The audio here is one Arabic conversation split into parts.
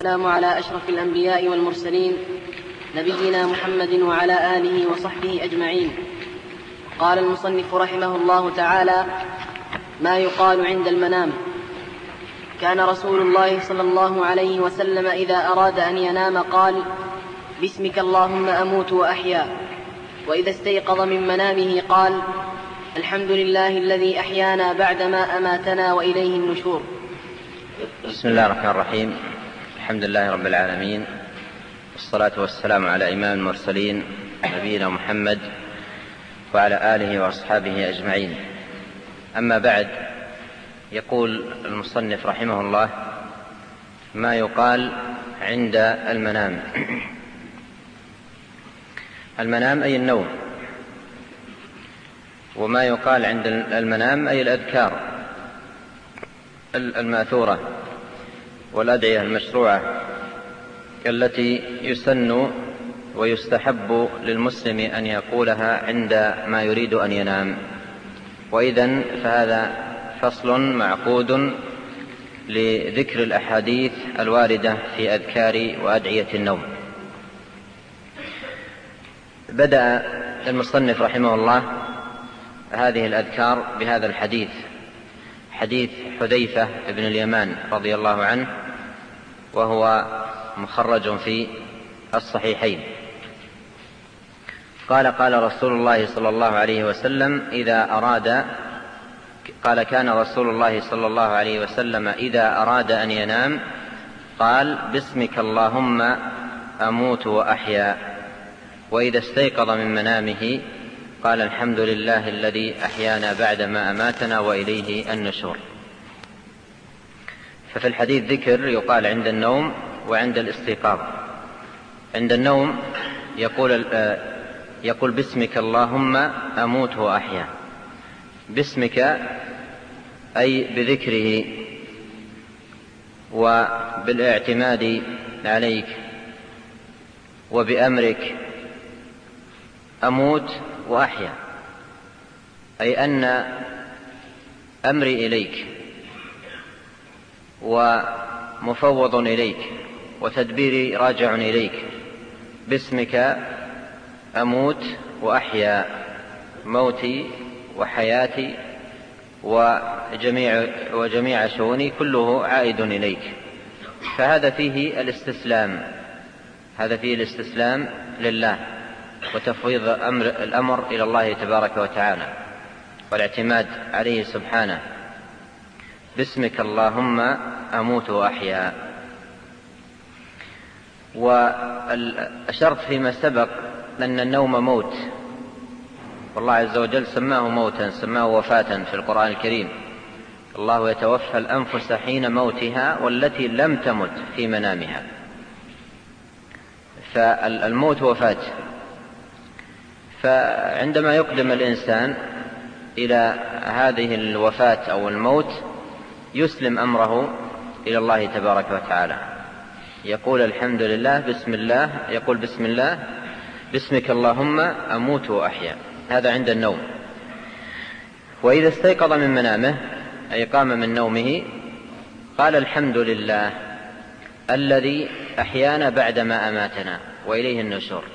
السلام على أشرف الأنبياء والمرسلين نبينا محمد وعلى آله وصحبه أجمعين. قال المصنف رحمه الله تعالى: ما يقال عند المنام. كان رسول الله صلى الله عليه وسلم إذا أراد أن ينام قال: باسمك اللهم أموت وأحيا. وإذا استيقظ من منامه قال: الحمد لله الذي أحيانا بعدما أماتنا وإليه النشور. بسم الله الرحمن الرحيم. الحمد لله رب العالمين، والصلاة والسلام على إمام المرسلين نبينا محمد وعلى آله وأصحابه أجمعين. أما بعد، يقول المصنف رحمه الله: ما يقال عند المنام. المنام أي النوم، وما يقال عند المنام أي الأذكار الماثورة والأدعية المشروعة التي يسن ويستحب للمسلم أن يقولها عند ما يريد أن ينام. وإذن فهذا فصل معقود لذكر الأحاديث الواردة في أذكار وأدعية النوم. بدأ المصنف رحمه الله هذه الأذكار بهذا الحديث، حديث حذيفة بن اليمان رضي الله عنه، وهو مخرج في الصحيحين. قال رسول الله صلى الله عليه وسلم كان رسول الله صلى الله عليه وسلم إذا أراد أن ينام قال: باسمك اللهم أموت وأحيا. وإذا استيقظ من منامه قال: الحمد لله الذي أحيانا بعدما أماتنا وإليه النشور. ففي الحديث ذكر يقال عند النوم وعند الاستيقاظ. عند النوم يقول باسمك اللهم أموت وأحيا. باسمك أي بذكره وبالاعتماد عليك وبأمرك أموت وأحيا، أي أن أمري إليك ومفوض إليك وتدبيري راجع إليك. باسمك أموت وأحيا، موتي وحياتي وجميع شؤوني كله عائد إليك. فهذا فيه الاستسلام لله وتفويض الأمر إلى الله تبارك وتعالى والاعتماد عليه سبحانه. باسمك اللهم أموت وأحيا. وأشرت فيما سبق أن النوم موت، والله عز وجل سماه موتا، سماه وفاة في القرآن الكريم. الله يتوفى الأنفس حين موتها والتي لم تمت في منامها. فالموت وفاة. فعندما يقدم الإنسان إلى هذه الوفاة أو الموت يسلم أمره إلى الله تبارك وتعالى، يقول الحمد لله، بسم الله، يقول بسم الله، باسمك اللهم أموت وأحيا. هذا عند النوم. وإذا استيقظ من منامه أي قام من نومه قال: الحمد لله الذي أحيانا بعدما أماتنا وإليه النشور.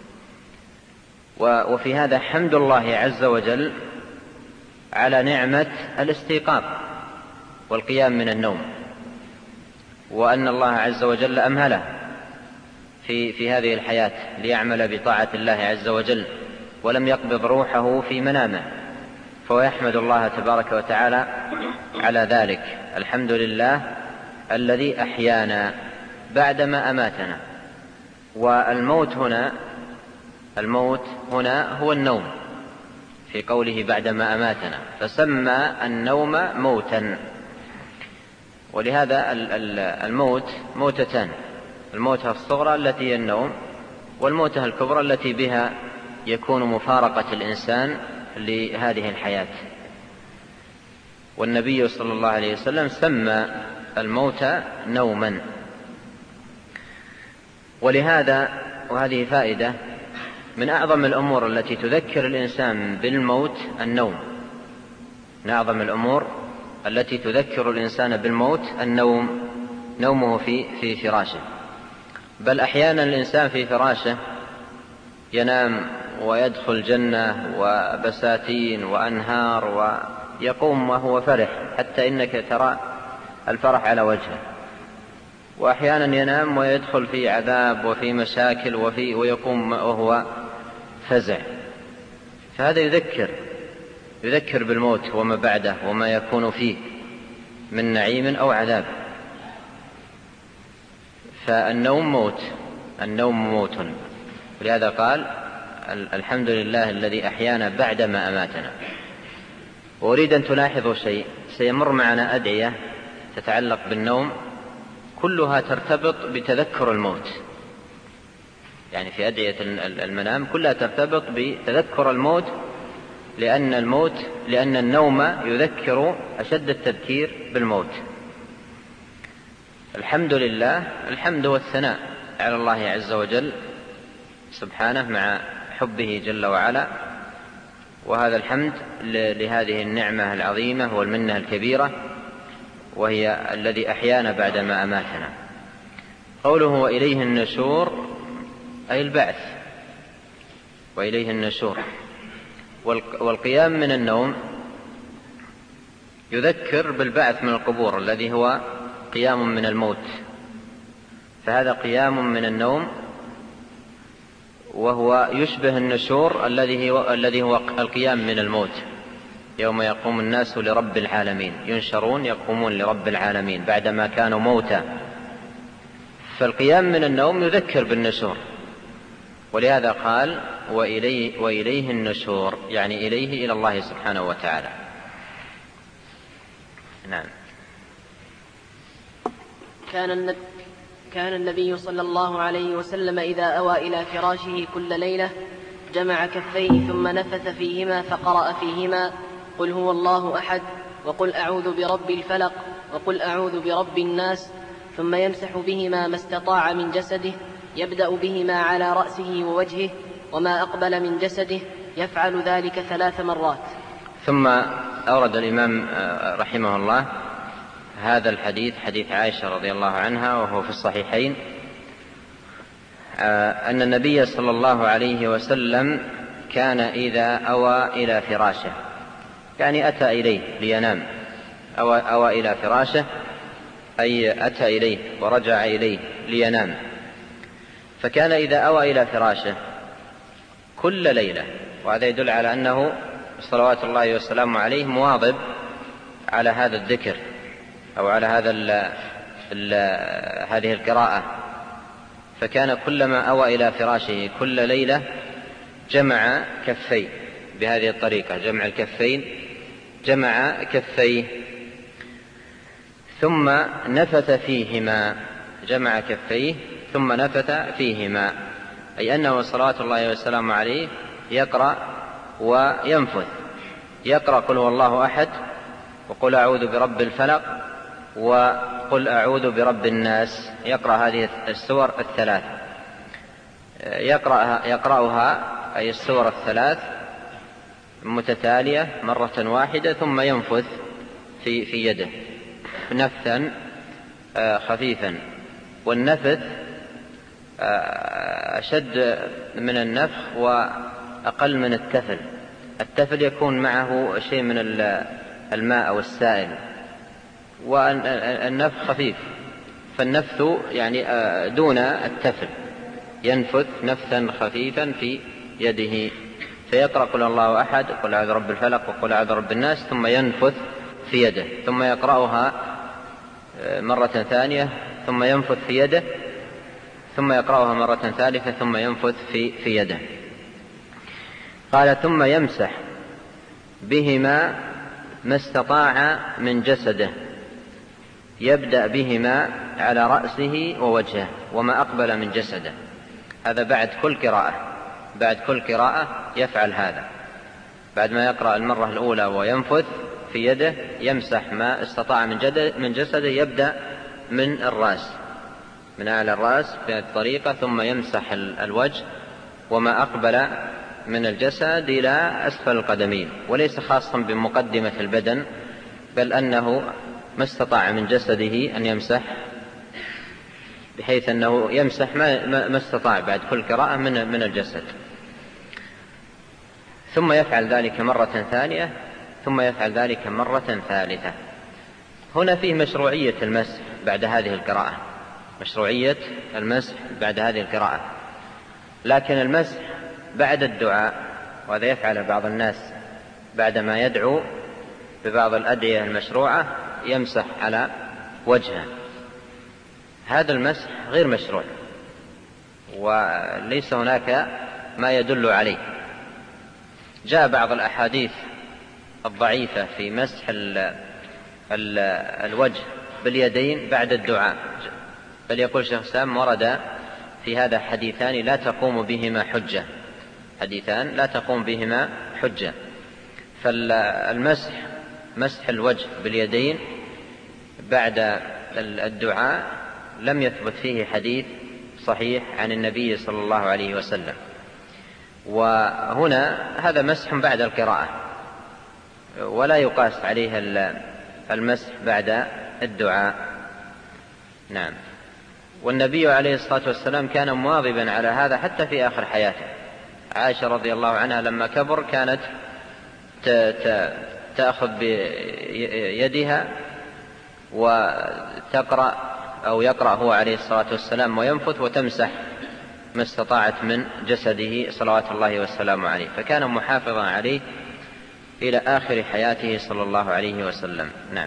وفي هذا حمد الله عز وجل على نعمة الاستيقاظ والقيام من النوم، وأن الله عز وجل أمهله في هذه الحياة ليعمل بطاعة الله عز وجل، ولم يقبض روحه في منامه، فهو يحمد الله تبارك وتعالى على ذلك. الحمد لله الذي أحيانا بعدما أماتنا. والموت هنا هو النوم، في قوله بعدما أماتنا، فسمى النوم موتا. ولهذا الموت موتتان: الموتة الصغرى التي هي النوم، والموتة الكبرى التي بها يكون مفارقة الإنسان لهذه الحياة. والنبي صلى الله عليه وسلم سمى الموت نوما. ولهذا، وهذه فائدة، من أعظم الأمور التي تذكر الإنسان بالموت النوم. من أعظم الأمور التي تذكر الإنسان بالموت النوم. نومه في فراشه، بل أحيانا الإنسان في فراشه ينام ويدخل جنة وبساتين وأنهار ويقوم وهو فرح، حتى إنك ترى الفرح على وجهه. وأحيانا ينام ويدخل في عذاب وفي مشاكل ويقوم وهو فزع. فهذا يذكر بالموت وما بعده وما يكون فيه من نعيم أو عذاب. فالنوم موت، النوم موت. ولهذا قال الحمد لله الذي أحيانا بعدما أماتنا. وأريد أن تلاحظوا شيء، سيمر معنا أدعية تتعلق بالنوم كلها ترتبط بتذكر الموت، يعني في أدعية المنام كلها ترتبط بتذكر الموت، لأن النوم يذكر أشد التذكير بالموت. الحمد لله، الحمد والثناء على الله عز وجل سبحانه مع حبه جل وعلا، وهذا الحمد لهذه النعمة العظيمة والمنة الكبيرة، وهي الذي أحيانا بعدما أماتنا. قوله وإليه النشور أي البعث، وإليه النشور. والقيام من النوم يذكر بالبعث من القبور الذي هو قيام من الموت، فهذا قيام من النوم، وهو يشبه النشور الذي هو القيام من الموت، يوم يقوم الناس لرب العالمين، ينشرون يقومون لرب العالمين بعدما كانوا موتى. فالقيام من النوم يذكر بالنشور، ولهذا قال وإليه النشور، يعني إليه إلى الله سبحانه وتعالى. نعم. كان النبي صلى الله عليه وسلم إذا أوى إلى فراشه كل ليلة جمع كفيه ثم نفث فيهما فقرأ فيهما قل هو الله أحد وقل أعوذ برب الفلق وقل أعوذ برب الناس، ثم يمسح بهما ما استطاع من جسده، يبدأ بهما على رأسه ووجهه وما أقبل من جسده، يفعل ذلك 3 مرات. ثم أورد الإمام رحمه الله هذا الحديث، حديث عائشة رضي الله عنها، وهو في الصحيحين، أن النبي صلى الله عليه وسلم كان إذا أوى إلى فراشه، يعني أتى إليه لينام، أوى إلى فراشه أي أتى إليه ورجع إليه لينام. فكان إذا أوى إلى فراشه كل ليلة، وهذا يدل على أنه صلوات الله وسلامه عليه مواظب على هذا الذكر أو على هذه القراءة. فكان كلما أوى إلى فراشه كل ليلة جمع كفيه بهذه الطريقة، جمع الكفين، جمع كفيه ثم نفث فيهما، جمع كفيه ثم نفث فيهما، أي أنه صلوات الله وسلامه عليه يقرأ وينفث، يقرأ قل هو الله أحد وقل أعوذ برب الفلق وقل أعوذ برب الناس، يقرأ هذه السور الثلاث، يقرأها أي السور الثلاث متتالية مرة واحدة، ثم ينفث في يده نفثا خفيفا. والنفث أشد من النفخ وأقل من التفل. التفل يكون معه شيء من الماء أو السائل، والنفخ خفيف، فالنفث يعني دون التفل، ينفث نفثا خفيفا في يده، فيقرأ قل الله أحد قل أعوذ برب الفلق وقل أعوذ برب الناس، ثم ينفث في يده، ثم يقرأها مرة ثانية، ثم ينفث في يده، ثم يقرأها مرة ثالثة، ثم ينفث في يده. قال ثم يمسح بهما ما استطاع من جسده، يبدأ بهما على رأسه ووجهه وما أقبل من جسده. هذا بعد كل قراءة يفعل هذا، بعد ما يقرأ المرة الأولى وينفث في يده يمسح ما استطاع من جسده، يبدأ من الرأس، من أعلى الرأس بهذه الطريقة، ثم يمسح الوجه وما أقبل من الجسد إلى أسفل القدمين، وليس خاصا بمقدمة البدن، بل أنه ما استطاع من جسده أن يمسح بحيث أنه يمسح ما استطاع بعد كل قراءة من الجسد، ثم يفعل ذلك مرة ثانية، ثم يفعل ذلك مرة ثالثة. هنا فيه مشروعية المسح بعد هذه القراءة، مشروعية المسح بعد هذه القراءة. لكن المسح بعد الدعاء، وهذا يفعل بعض الناس بعدما يدعو ببعض الأدعية المشروعة يمسح على وجهه، هذا المسح غير مشروع وليس هناك ما يدل عليه. جاء بعض الأحاديث الضعيفة في مسح الوجه باليدين بعد الدعاء، بل يقول شيخ الإسلام ورد في هذا حديثان لا تقوم بهما حجة، حديثان لا تقوم بهما حجة. فالمسح، مسح الوجه باليدين بعد الدعاء لم يثبت فيه حديث صحيح عن النبي صلى الله عليه وسلم. وهنا هذا مسح بعد القراءة ولا يقاس عليه المسح بعد الدعاء. نعم. والنبي عليه الصلاة والسلام كان مواظبا على هذا حتى في آخر حياته. عائشة رضي الله عنها لما كبر كانت تأخذ بيدها وتقرأ أو يقرأ هو عليه الصلاة والسلام وينفث وتمسح ما استطاعت من جسده صلوات الله والسلام عليه، فكان محافظا عليه إلى آخر حياته صلى الله عليه وسلم. نعم.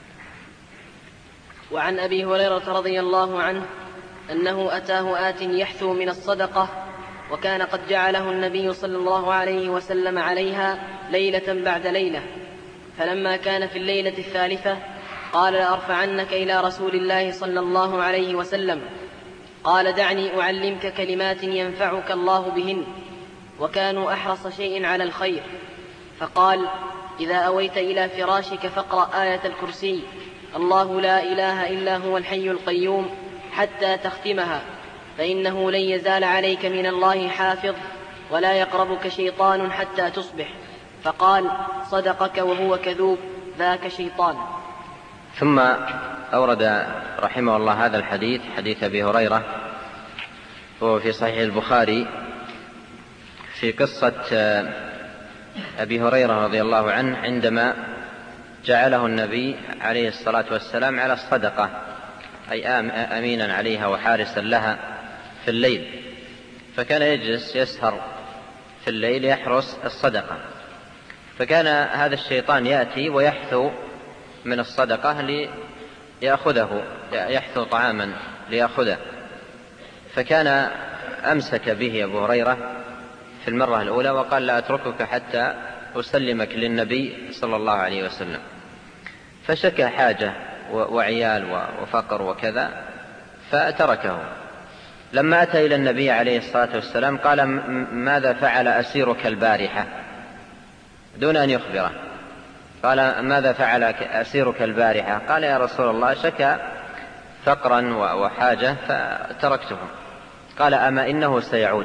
وعن أبي هريرة رضي الله عنه أنه أتاه آت يحثو من الصدقة، وكان قد جعله النبي صلى الله عليه وسلم عليها ليلة بعد ليلة، فلما كان في الليلة الثالثة قال لأرفعنك إلى رسول الله صلى الله عليه وسلم. قال دعني أعلمك كلمات ينفعك الله بهن. وكانوا أحرص شيء على الخير. فقال إذا أويت إلى فراشك فاقرأ آية الكرسي الله لا إله إلا هو الحي القيوم حتى تختمها، فإنه لن يزال عليك من الله حافظ ولا يقربك شيطان حتى تصبح. فقال صدقك وهو كذوب ذاك شيطان. ثم أورد رحمه الله هذا الحديث، حديث أبي هريرة، وهو في صحيح البخاري، في قصة أبي هريرة رضي الله عنه عندما جعله النبي عليه الصلاة والسلام على الصدقة، أي أمينا عليها وحارسا لها في الليل، فكان يجلس يسهر في الليل يحرس الصدقة، فكان هذا الشيطان يأتي ويحثو من الصدقة ليأخذه، يحثو طعاما ليأخذه، فكان أمسك به أبو هريرة في المرة الأولى وقال لا أتركك حتى أسلمك للنبي صلى الله عليه وسلم، فشكى حاجة وعيال وفقر وكذا فتركه. لما أتى إلى النبي عليه الصلاة والسلام قال ماذا فعل أسيرك البارحة، دون أن يخبره. قال ماذا فعل أسيرك البارحة؟ قال يا رسول الله شكى فقرا وحاجة فتركته. قال أما إنه سيعود،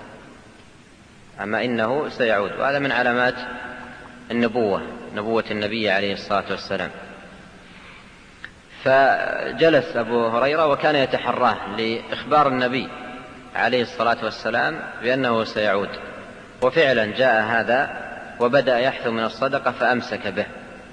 أما إنه سيعود. وهذا من علامات النبوة، نبوة النبي عليه الصلاة والسلام. فجلس أبو هريرة وكان يتحراه لإخبار النبي عليه الصلاة والسلام بأنه سيعود، وفعلا جاء هذا وبدأ يحثو من الصدقة فأمسك به.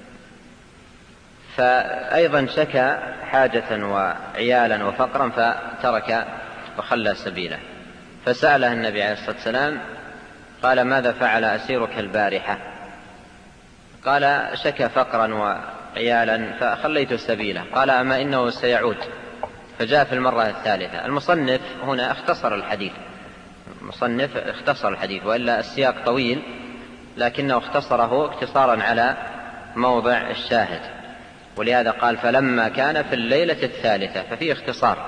فأيضا شكى حاجة وعيالا وفقرا فترك وخلى سبيله، فسأله النبي عليه الصلاة والسلام قال ماذا فعل أسيرك البارحة؟ قال شكى فقرا وعيالا فخليت سبيله. قال أما إنه سيعود. فجاء في المرة الثالثة. المصنف هنا اختصر الحديث، المصنف اختصر الحديث، وإلا السياق طويل لكنه اختصره اختصارا على موضع الشاهد، ولهذا قال فلما كان في الليلة الثالثة، ففي اختصار.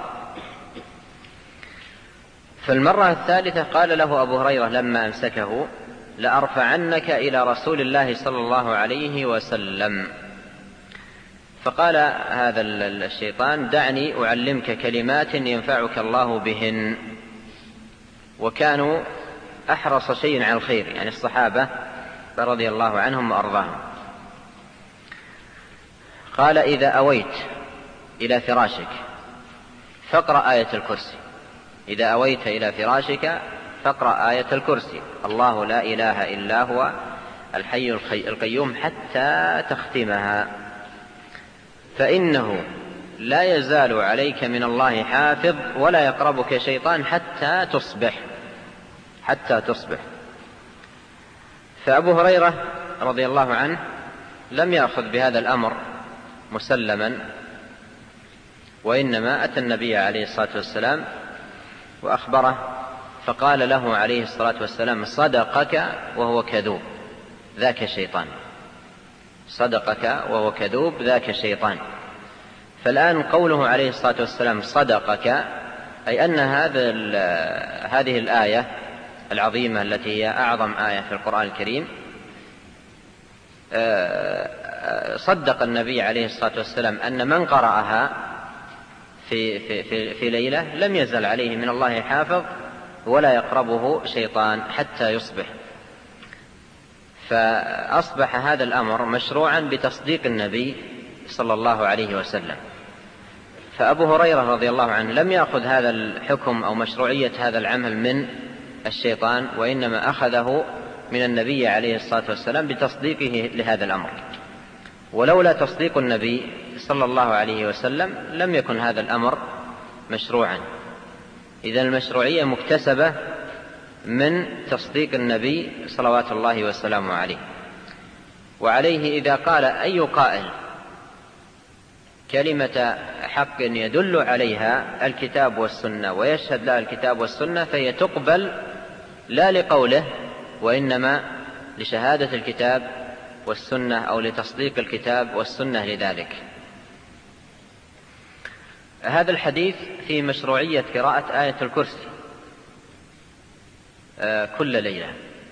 فالمرة الثالثة قال له أبو هريرة لما أمسكه لأرفعنك إلى رسول الله صلى الله عليه وسلم. فقال هذا الشيطان دعني أعلمك كلمات ينفعك الله بهن. وكانوا أحرص شيء على الخير، يعني الصحابة رضي الله عنهم وأرضاهم. قال إذا أويت إلى فراشك فاقرأ آية الكرسي. إذا أويت إلى فراشك فاقرأ آية الكرسي، الله لا إله إلا هو الحي القيوم، حتى تختمها، فإنه لا يزال عليك من الله حافظ ولا يقربك شيطان حتى تصبح. فأبو هريرة رضي الله عنه لم يأخذ بهذا الأمر مسلما، وإنما أتى النبي عليه الصلاة والسلام وأخبره، فقال له عليه الصلاة والسلام: صدقك وهو كذوب ذاك شيطان، صدقك وهو كذوب ذاك شيطان. فالآن قوله عليه الصلاة والسلام صدقك، أي أن هذه الآية العظيمة التي هي أعظم آية في القرآن الكريم صدق النبي عليه الصلاة والسلام أن من قرأها في ليلة لم يزل عليه من الله حافظ ولا يقربه شيطان حتى يصبح. فأصبح هذا الأمر مشروعا بتصديق النبي صلى الله عليه وسلم. فأبو هريرة رضي الله عنه لم يأخذ هذا الحكم أو مشروعية هذا العمل من الشيطان، وإنما أخذه من النبي عليه الصلاة والسلام بتصديقه لهذا الأمر. ولولا تصديق النبي صلى الله عليه وسلم لم يكن هذا الأمر مشروعا. إذن المشروعية مكتسبة من تصديق النبي صلوات الله وسلامه عليه. وعليه إذا قال أي قائل كلمة حق يدل عليها الكتاب والسنة ويشهد لها الكتاب والسنة، فهي تقبل لا لقوله وإنما لشهادة الكتاب والسنة أو لتصديق الكتاب والسنة لذلك. هذا الحديث في مشروعية قراءة آية الكرسي كل ليلة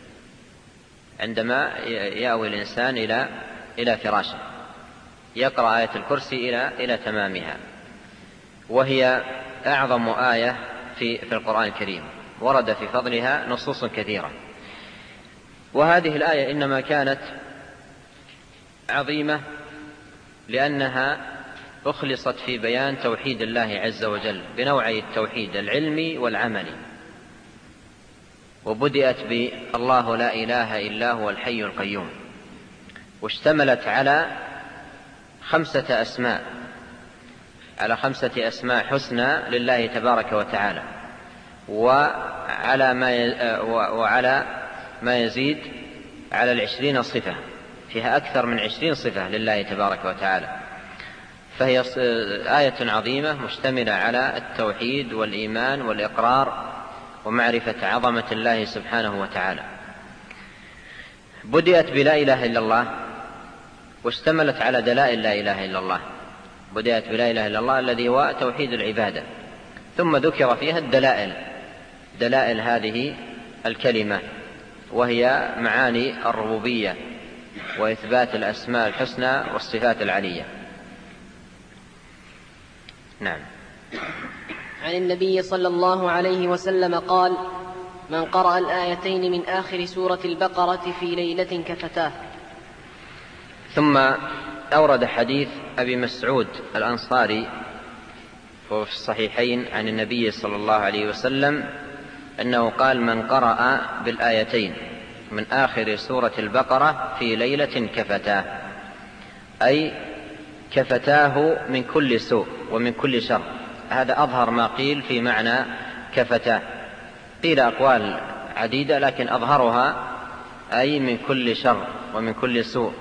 عندما يأوي الإنسان إلى فراشه، يقرأ آية الكرسي إلى تمامها، وهي أعظم آية في القرآن الكريم، ورد في فضلها نصوص كثيرة. وهذه الآية إنما كانت عظيمة لأنها أخلصت في بيان توحيد الله عز وجل بنوعي التوحيد العلمي والعملي، وبدأت بالله لا إله إلا هو الحي القيوم، واشتملت على 5 أسماء حسنى لله تبارك وتعالى، وعلى ما يزيد على 20 صفة، فيها أكثر من 20 صفة لله تبارك وتعالى. فهي آية عظيمة مشتملة على التوحيد والإيمان والإقرار ومعرفة عظمة الله سبحانه وتعالى. بدأت بلا إله إلا الله، واشتملت على دلائل لا إله إلا الله. بدأت بلا إله إلا الله الذي هو توحيد العبادة، ثم ذكر فيها دلائل هذه الكلمة، وهي معاني الربوبية وإثبات الأسماء الحسنى والصفات العلية. نعم. عن النبي صلى الله عليه وسلم قال: من قرأ الآيتين من آخر سورة البقرة في ليلة كفتاه. ثم أورد حديث أبي مسعود الأنصاري وهو في الصحيحين عن النبي صلى الله عليه وسلم أنه قال: من قرأ بالآيتين من آخر سورة البقرة في ليلة كفتاه، أي كفتاه من كل سوء ومن كل شر. هذا أظهر ما قيل في معنى كفتاه. قيل أقوال عديدة، لكن أظهرها أي من كل شر ومن كل سوء.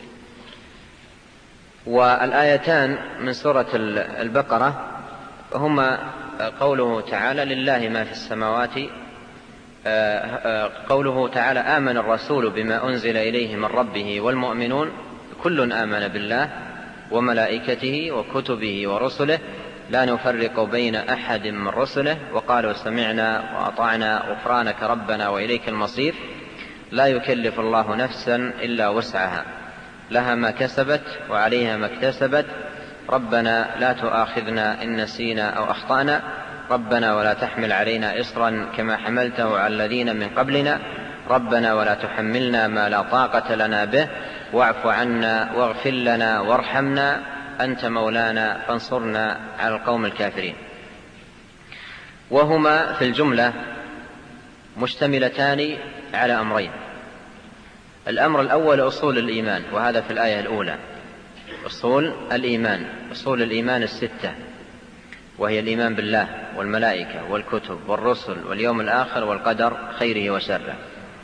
والآيتان من سورة البقرة هما قوله تعالى: لله ما في السماوات، قوله تعالى: آمن الرسول بما أنزل إليه من ربه والمؤمنون كل آمن بالله وملائكته وكتبه ورسله لا نفرق بين أحد من رسله وقالوا سمعنا وأطعنا غفرانك ربنا وإليك المصير. لا يكلف الله نفسا إلا وسعها، لها ما كسبت وعليها ما اكتسبت، ربنا لا تؤاخذنا إن نسينا أو أخطأنا، ربنا ولا تحمل علينا إصرا كما حملته على الذين من قبلنا، ربنا ولا تحملنا ما لا طاقة لنا به، واعف عنا واغفر لنا وارحمنا أنت مولانا فانصرنا على القوم الكافرين. وهما في الجملة مشتملتان على أمرين. الأمر الأول أصول الإيمان، وهذا في الآية الأولى. أصول الإيمان 6، وهي الإيمان بالله والملائكة والكتب والرسل واليوم الآخر والقدر خيره وشره.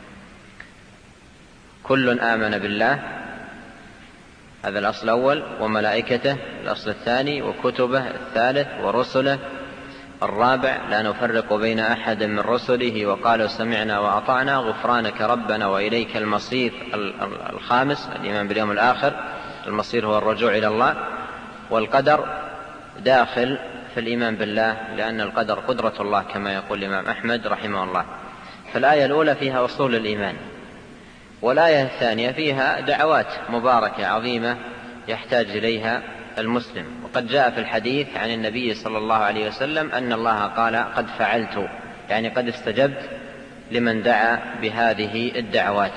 كل آمن بالله، هذا الأصل الأول، وملائكته الأصل الثاني، وكتبه الثالث، ورسله الرابع، لا نفرق بين أحد من رسله وقالوا سمعنا وأطعنا غفرانك ربنا وإليك المصير الخامس، الإيمان باليوم الآخر، المصير هو الرجوع إلى الله. والقدر داخل في الإيمان بالله، لأن القدر قدرة الله كما يقول الإمام أحمد رحمه الله. فالآية الأولى فيها أصول الإيمان، والآية الثانية فيها دعوات مباركة عظيمة يحتاج إليها المسلم. وقد جاء في الحديث عن النبي صلى الله عليه وسلم أن الله قال قد فعلت، يعني قد استجبت لمن دعا بهذه الدعوات.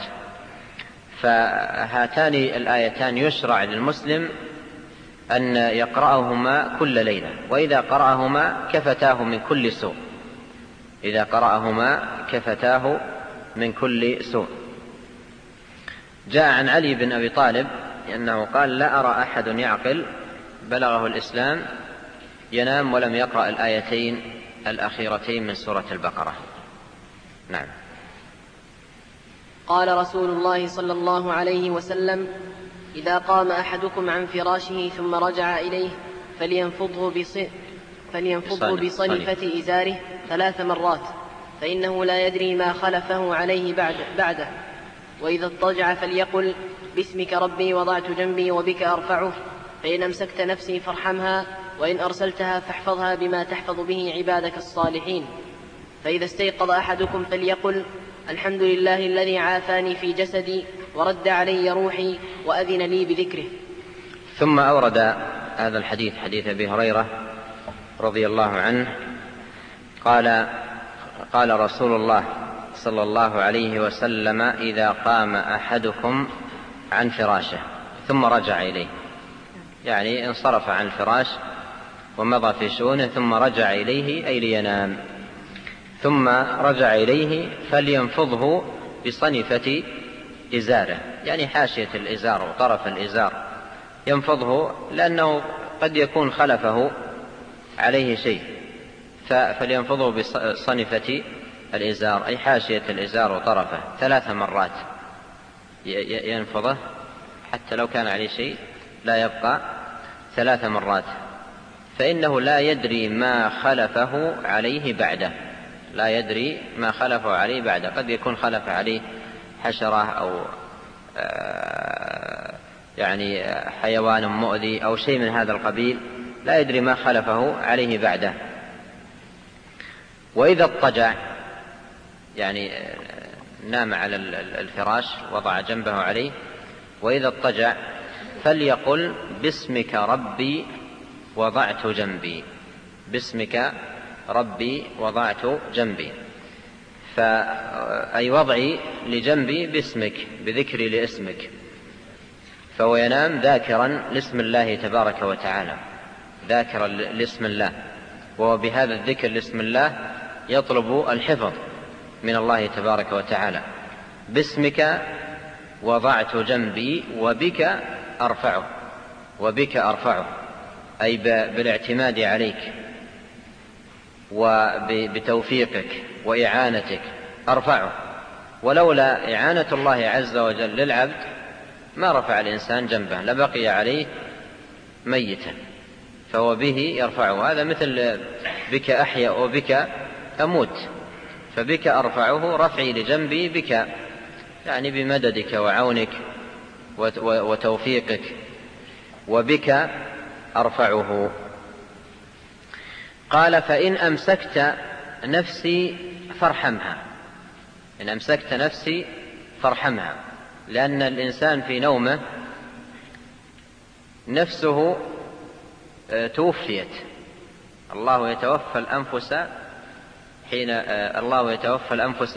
فهاتان الآيتان يشرع للمسلم أن يقرأهما كل ليلة، وإذا قرأهما كفتاه من كل سوء، إذا قرأهما كفتاه من كل سوء. جاء عن علي بن أبي طالب أنه قال لا أرى أحد يعقل بلغه الإسلام ينام ولم يقرأ الآيتين الأخيرتين من سورة البقرة. نعم. قال رسول الله صلى الله عليه وسلم: إذا قام أحدكم عن فراشه ثم رجع إليه فلينفضه بصنفة إزاره 3 مرات، فإنه لا يدري ما خلفه عليه بعده. وإذا اضطجع فليقل: باسمك ربي وضعت جنبي وبك أرفعه، فإن أمسكت نفسي فارحمها، وإن أرسلتها فاحفظها بما تحفظ به عبادك الصالحين. فإذا استيقظ أحدكم فليقل: الحمد لله الذي عافاني في جسدي ورد علي روحي وأذن لي بذكره. ثم أورد هذا الحديث، حديث أبي هريرة رضي الله عنه قال رسول الله صلى الله عليه وسلم: إذا قام أحدكم عن فراشه ثم رجع إليه، يعني انصرف عن الفراش ومضى في شؤونه ثم رجع إليه أي لينام، ثم رجع إليه فلينفضه بصنفة إزاره، يعني حاشية الإزار وطرف الإزار، ينفضه لأنه قد يكون خلفه عليه شيء، فلينفضه بصنفة الإزار أي حاشية الإزار وطرفه 3 مرات، ينفضه حتى لو كان عليه شيء لا يبقى 3 مرات، فإنه لا يدري ما خلفه عليه بعده، لا يدري ما خلفه عليه بعده، قد يكون خلف عليه حشرة أو يعني حيوان مؤذي أو شيء من هذا القبيل، لا يدري ما خلفه عليه بعده. وإذا اضطجع، يعني نام على الفراش وضع جنبه عليه، وإذا اضطجع فليقل: باسمك ربي وضعت جنبي، باسمك ربي وضعت جنبي، أي وضعي لجنبي باسمك، بذكري لاسمك. فهو ينام ذاكرا لاسم الله تبارك وتعالى، ذاكرا لاسم الله، وهو بهذا الذكر لاسم الله يطلب الحفظ من الله تبارك وتعالى. باسمك وضعت جنبي وبك أرفعه، وبك أرفعه أي بالاعتماد عليك وبتوفيقك وإعانتك أرفعه، ولولا إعانة الله عز وجل للعبد ما رفع الإنسان جنبه، لبقي عليه ميتا، فهو به يرفعه. هذا مثل بك أحيا وبك أموت، فبك أرفعه رفعي لجنبي بك، يعني بمددك وعونك وتوفيقك، وبك أرفعه. قال: فإن أمسكت نفسي فارحمها، إن أمسكت نفسي فارحمها، لأن الإنسان في نومه نفسه توفيت، الله يتوفى الأنفس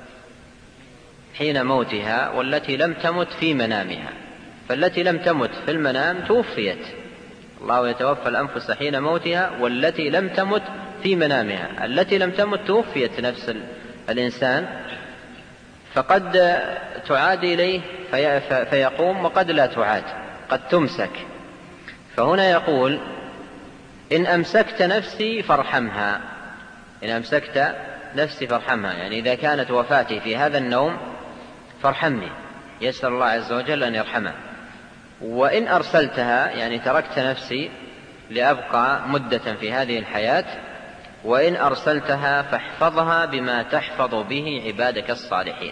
حين موتها والتي لم تمت في منامها، فالتي لم تمت في المنام توفيت، الله يتوفى الأنفس حين موتها والتي لم تمت في منامها. التي لم تمت توفيت نفس الإنسان، فقد تعاد إليه فيقوم، وقد لا تعاد، قد تمسك. فهنا يقول: إن أمسكت نفسي فارحمها. إن أمسكت نفسي فارحمها، يعني إذا كانت وفاتي في هذا النوم فارحمني، يسأل الله عز وجل أن يرحمه. وإن أرسلتها، يعني تركت نفسي لأبقى مدة في هذه الحياة، وإن أرسلتها فاحفظها بما تحفظ به عبادك الصالحين.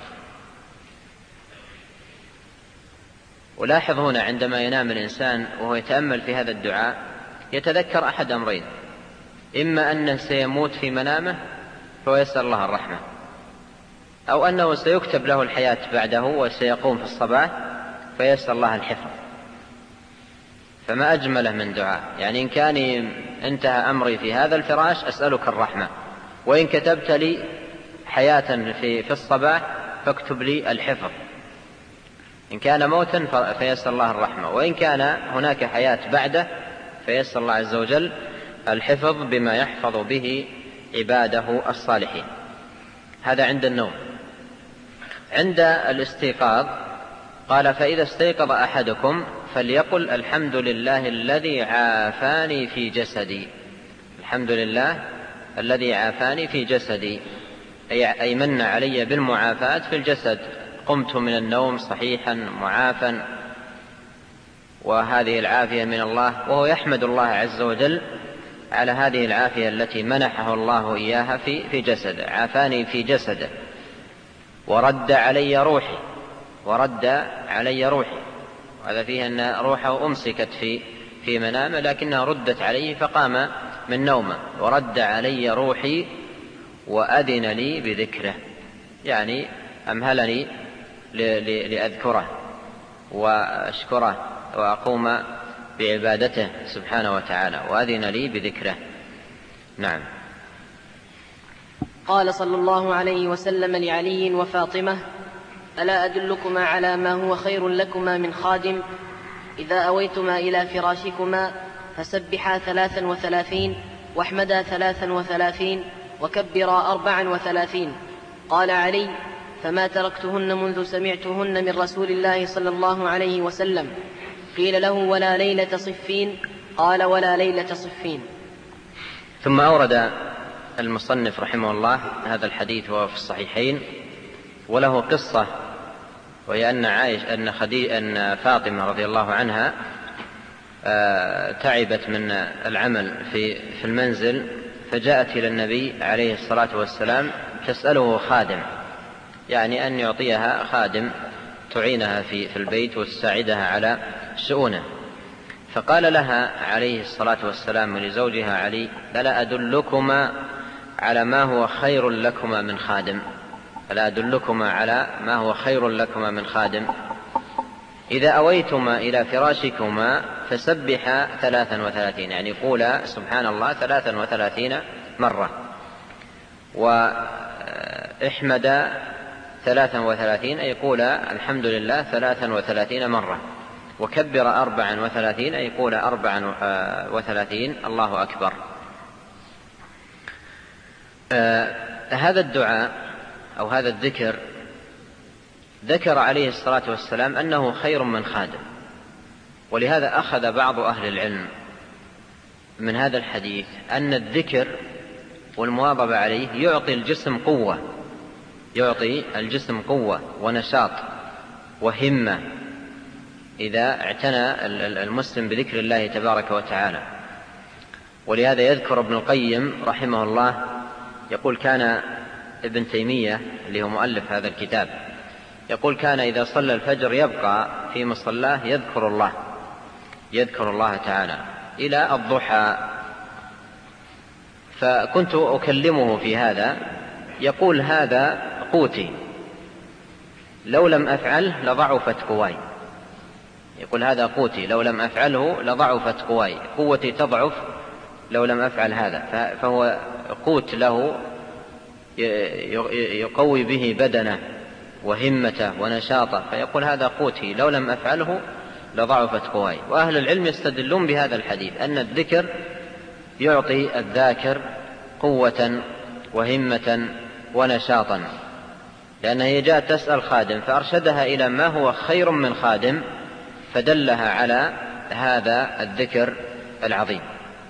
ولاحظ هنا عندما ينام الإنسان وهو يتأمل في هذا الدعاء يتذكر أحد أمرين: إما أنه سيموت في منامه فيسأل الله الرحمة، أو أنه سيكتب له الحياة بعده وسيقوم في الصباح فيسأل الله الحفظ. فما أجمله من دعاء، يعني إن كان انتهى أمري في هذا الفراش أسألك الرحمة، وإن كتبت لي حياة في الصباح فاكتب لي الحفظ. إن كان موتا فيسأل الله الرحمة، وإن كان هناك حياة بعده فيسأل الله عز وجل الحفظ بما يحفظ به عباده الصالحين. هذا عند النوم. عند الاستيقاظ قال: فإذا استيقظ أحدكم فليقل: الحمد لله الذي عافاني في جسدي. الحمد لله الذي عافاني في جسدي، أي من علي بالمعافاة في الجسد، قمت من النوم صحيحا معافا، وهذه العافية من الله، وهو يحمد الله عز وجل على هذه العافية التي منحه الله إياها في جسده. عافاني في جسده ورد علي روحي. ورد علي روحي، وهذا فيه أن روحه أمسكت في منامه لكنها ردت عليه فقام من نومه. ورد علي روحي وأذن لي بذكره، يعني أمهلني لأذكره وأشكره وأقوم بعبادته سبحانه وتعالى، وأذن لي بذكره. نعم. قال صلى الله عليه وسلم لعلي وفاطمة: ألا أدلكما على ما هو خير لكما من خادم؟ إذا أويتما إلى فراشكما فسبحا 33 واحمدا 33 وكبرا 34. قال علي: فما تركتهن منذ سمعتهن من رسول الله صلى الله عليه وسلم. قيل له: ولا ليلة صفين؟ قال: ولا ليلة صفين. ثم أورد المصنف رحمه الله هذا الحديث وهو في الصحيحين، وله قصة، وهي أن فاطمة رضي الله عنها تعبت من العمل في المنزل، فجاءت إلى النبي عليه الصلاة والسلام تسأله خادم، يعني أن يعطيها خادم تعينها في البيت وتساعدها على شؤونه. فقال لها عليه الصلاة والسلام ولزوجها علي: ألا أدلكما على ما هو خير لكما من خادم؟ ألا أدلكما على ما هو خير لكما من خادم؟ إذا أويتما إلى فراشكما فسبحا 33، يعني قولا سبحان الله 33 مرة، وإحمد 33، أي قولا الحمد لله 33 مرة، وكبر 34، أي قولا 34 الله أكبر. هذا الدعاء أو هذا الذكر ذكر عليه الصلاة والسلام أنه خير من خادم، ولهذا أخذ بعض أهل العلم من هذا الحديث أن الذكر والمواظبة عليه يعطي الجسم قوة ونشاط وهمة إذا اعتنى المسلم بذكر الله تبارك وتعالى. ولهذا يذكر ابن القيم رحمه الله يقول: كان ابن تيمية اللي هو مؤلف هذا الكتاب يقول: كان إذا صلى الفجر يبقى في مصلاه يذكر الله تعالى إلى الضحى. فكنت أكلمه في هذا، يقول: هذا قوتي، لو لم أفعله لضعفت قواي. يقول: هذا قوتي، لو لم أفعله لضعفت قواي، قوتي تضعف لو لم أفعل هذا. فهو قوت له يقوي به بدنه وهمته ونشاطه، فيقول: هذا قوتي، لو لم أفعله لضعفت قواي. وأهل العلم يستدلون بهذا الحديث أن الذكر يعطي الذاكر قوة وهمة ونشاطا، لأنها هي جاءت تسأل خادم فأرشدها إلى ما هو خير من خادم، فدلها على هذا الذكر العظيم.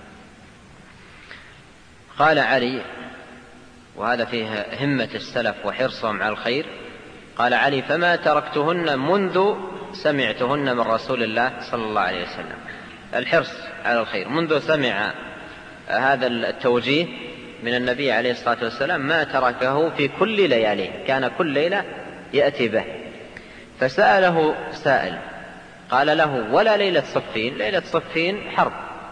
قال علي، وهذا فيه همة السلف وحرصهم على الخير، قال علي: فما تركتهن منذ سمعتهن من رسول الله صلى الله عليه وسلم. الحرص على الخير منذ سمع هذا التوجيه من النبي عليه الصلاة والسلام ما تركه في كل لياليه، كان كل ليلة يأتي به. فسأله سائل قال له: ولا ليلة صفين؟ ليلة صفين حرب.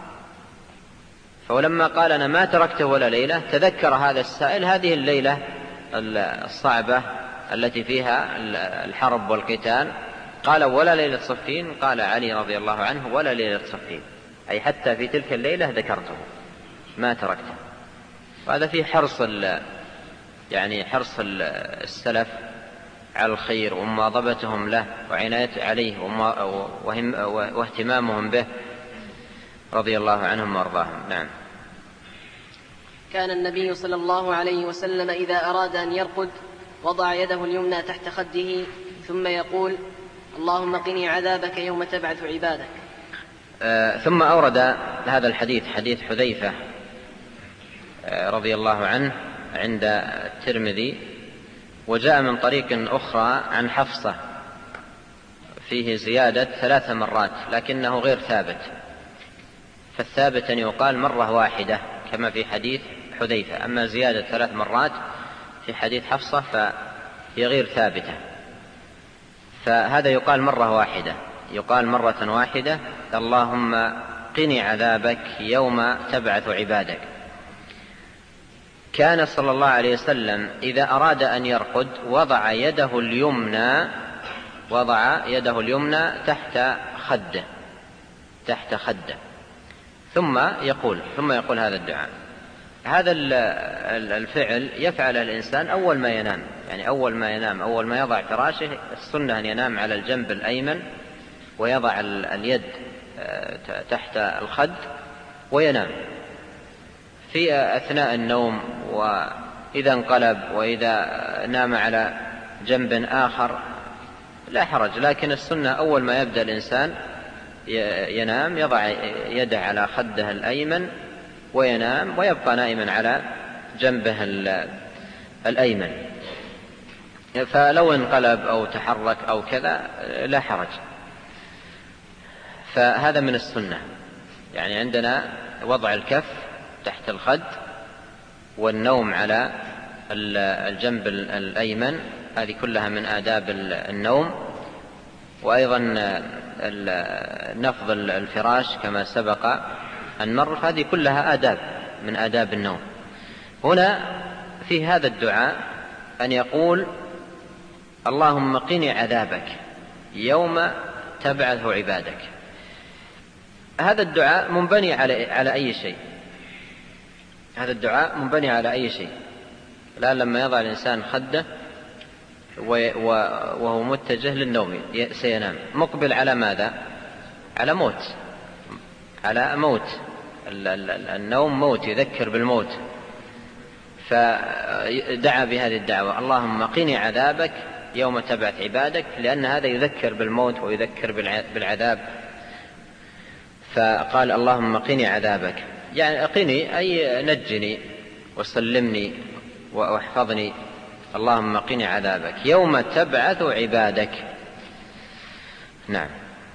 فلما قال: أنا ما تركته ولا ليلة، تذكر هذا السائل هذه الليلة الصعبة التي فيها الحرب والقتال، قال: ولا ليلة صفين؟ قال علي رضي الله عنه: ولا ليلة صفين، أي حتى في تلك الليلة ذكرته ما تركته. وهذا فيه حرص حرص السلف على الخير ومواظبتهم له وعناية عليه واهتمامهم به رضي الله عنهم وارضاهم. نعم. كان النبي صلى الله عليه وسلم إذا أراد أن يرقد وضع يده اليمنى تحت خده ثم يقول: اللهم قني عذابك يوم تبعث عبادك. ثم أورد هذا الحديث، حديث حذيفة رضي الله عنه عند الترمذي، وجاء من طريق أخرى عن حفصة فيه زيادة 3 مرات لكنه غير ثابت، فالثابت أن يقال مرة واحدة كما في حديث حذيفة، أما زيادة 3 مرات في حديث حفصة فهي غير ثابتة، فهذا يقال مرة واحدة، يقال مرة واحدة: اللهم قني عذابك يوم تبعث عبادك. كان صلى الله عليه وسلم إذا أراد أن يرقد وضع يده اليمنى تحت خده ثم يقول هذا الدعاء. هذا الفعل يفعل الإنسان أول ما ينام، يعني أول ما يضع فراشه، السنة أن ينام على الجنب الأيمن ويضع اليد تحت الخد وينام. في أثناء النوم وإذا انقلب وإذا نام على جنب آخر لا حرج، لكن السنة أول ما يبدأ الإنسان ينام يضع يده على خده الأيمن وينام ويبقى نائما على جنبه الأيمن، فلو انقلب أو تحرك أو كذا لا حرج. فهذا من السنة، يعني عندنا وضع الكف تحت الخد والنوم على الجنب الأيمن، هذه كلها من آداب النوم. وأيضا نفض الفراش كما سبق أن مر، هذه كلها آداب من آداب النوم. هنا في هذا الدعاء أن يقول: اللهم قني عذابك يوم تبعث عبادك. هذا الدعاء منبني على أي شيء، هذا الدعاء منبني على أي شيء. الآن لما يضع الإنسان خده وهو متجه للنوم سينام، مقبل على ماذا؟ على موت، على موت. النوم موت، يذكر بالموت، فدعا بهذه الدعوة: اللهم قني عذابك يوم تبعث عبادك، لأن هذا يذكر بالموت ويذكر بالعذاب. فقال: اللهم قني عذابك، يعني قني أي نجني وسلمني واحفظني، اللهم قني عذابك يوم تبعث عبادك. نعم.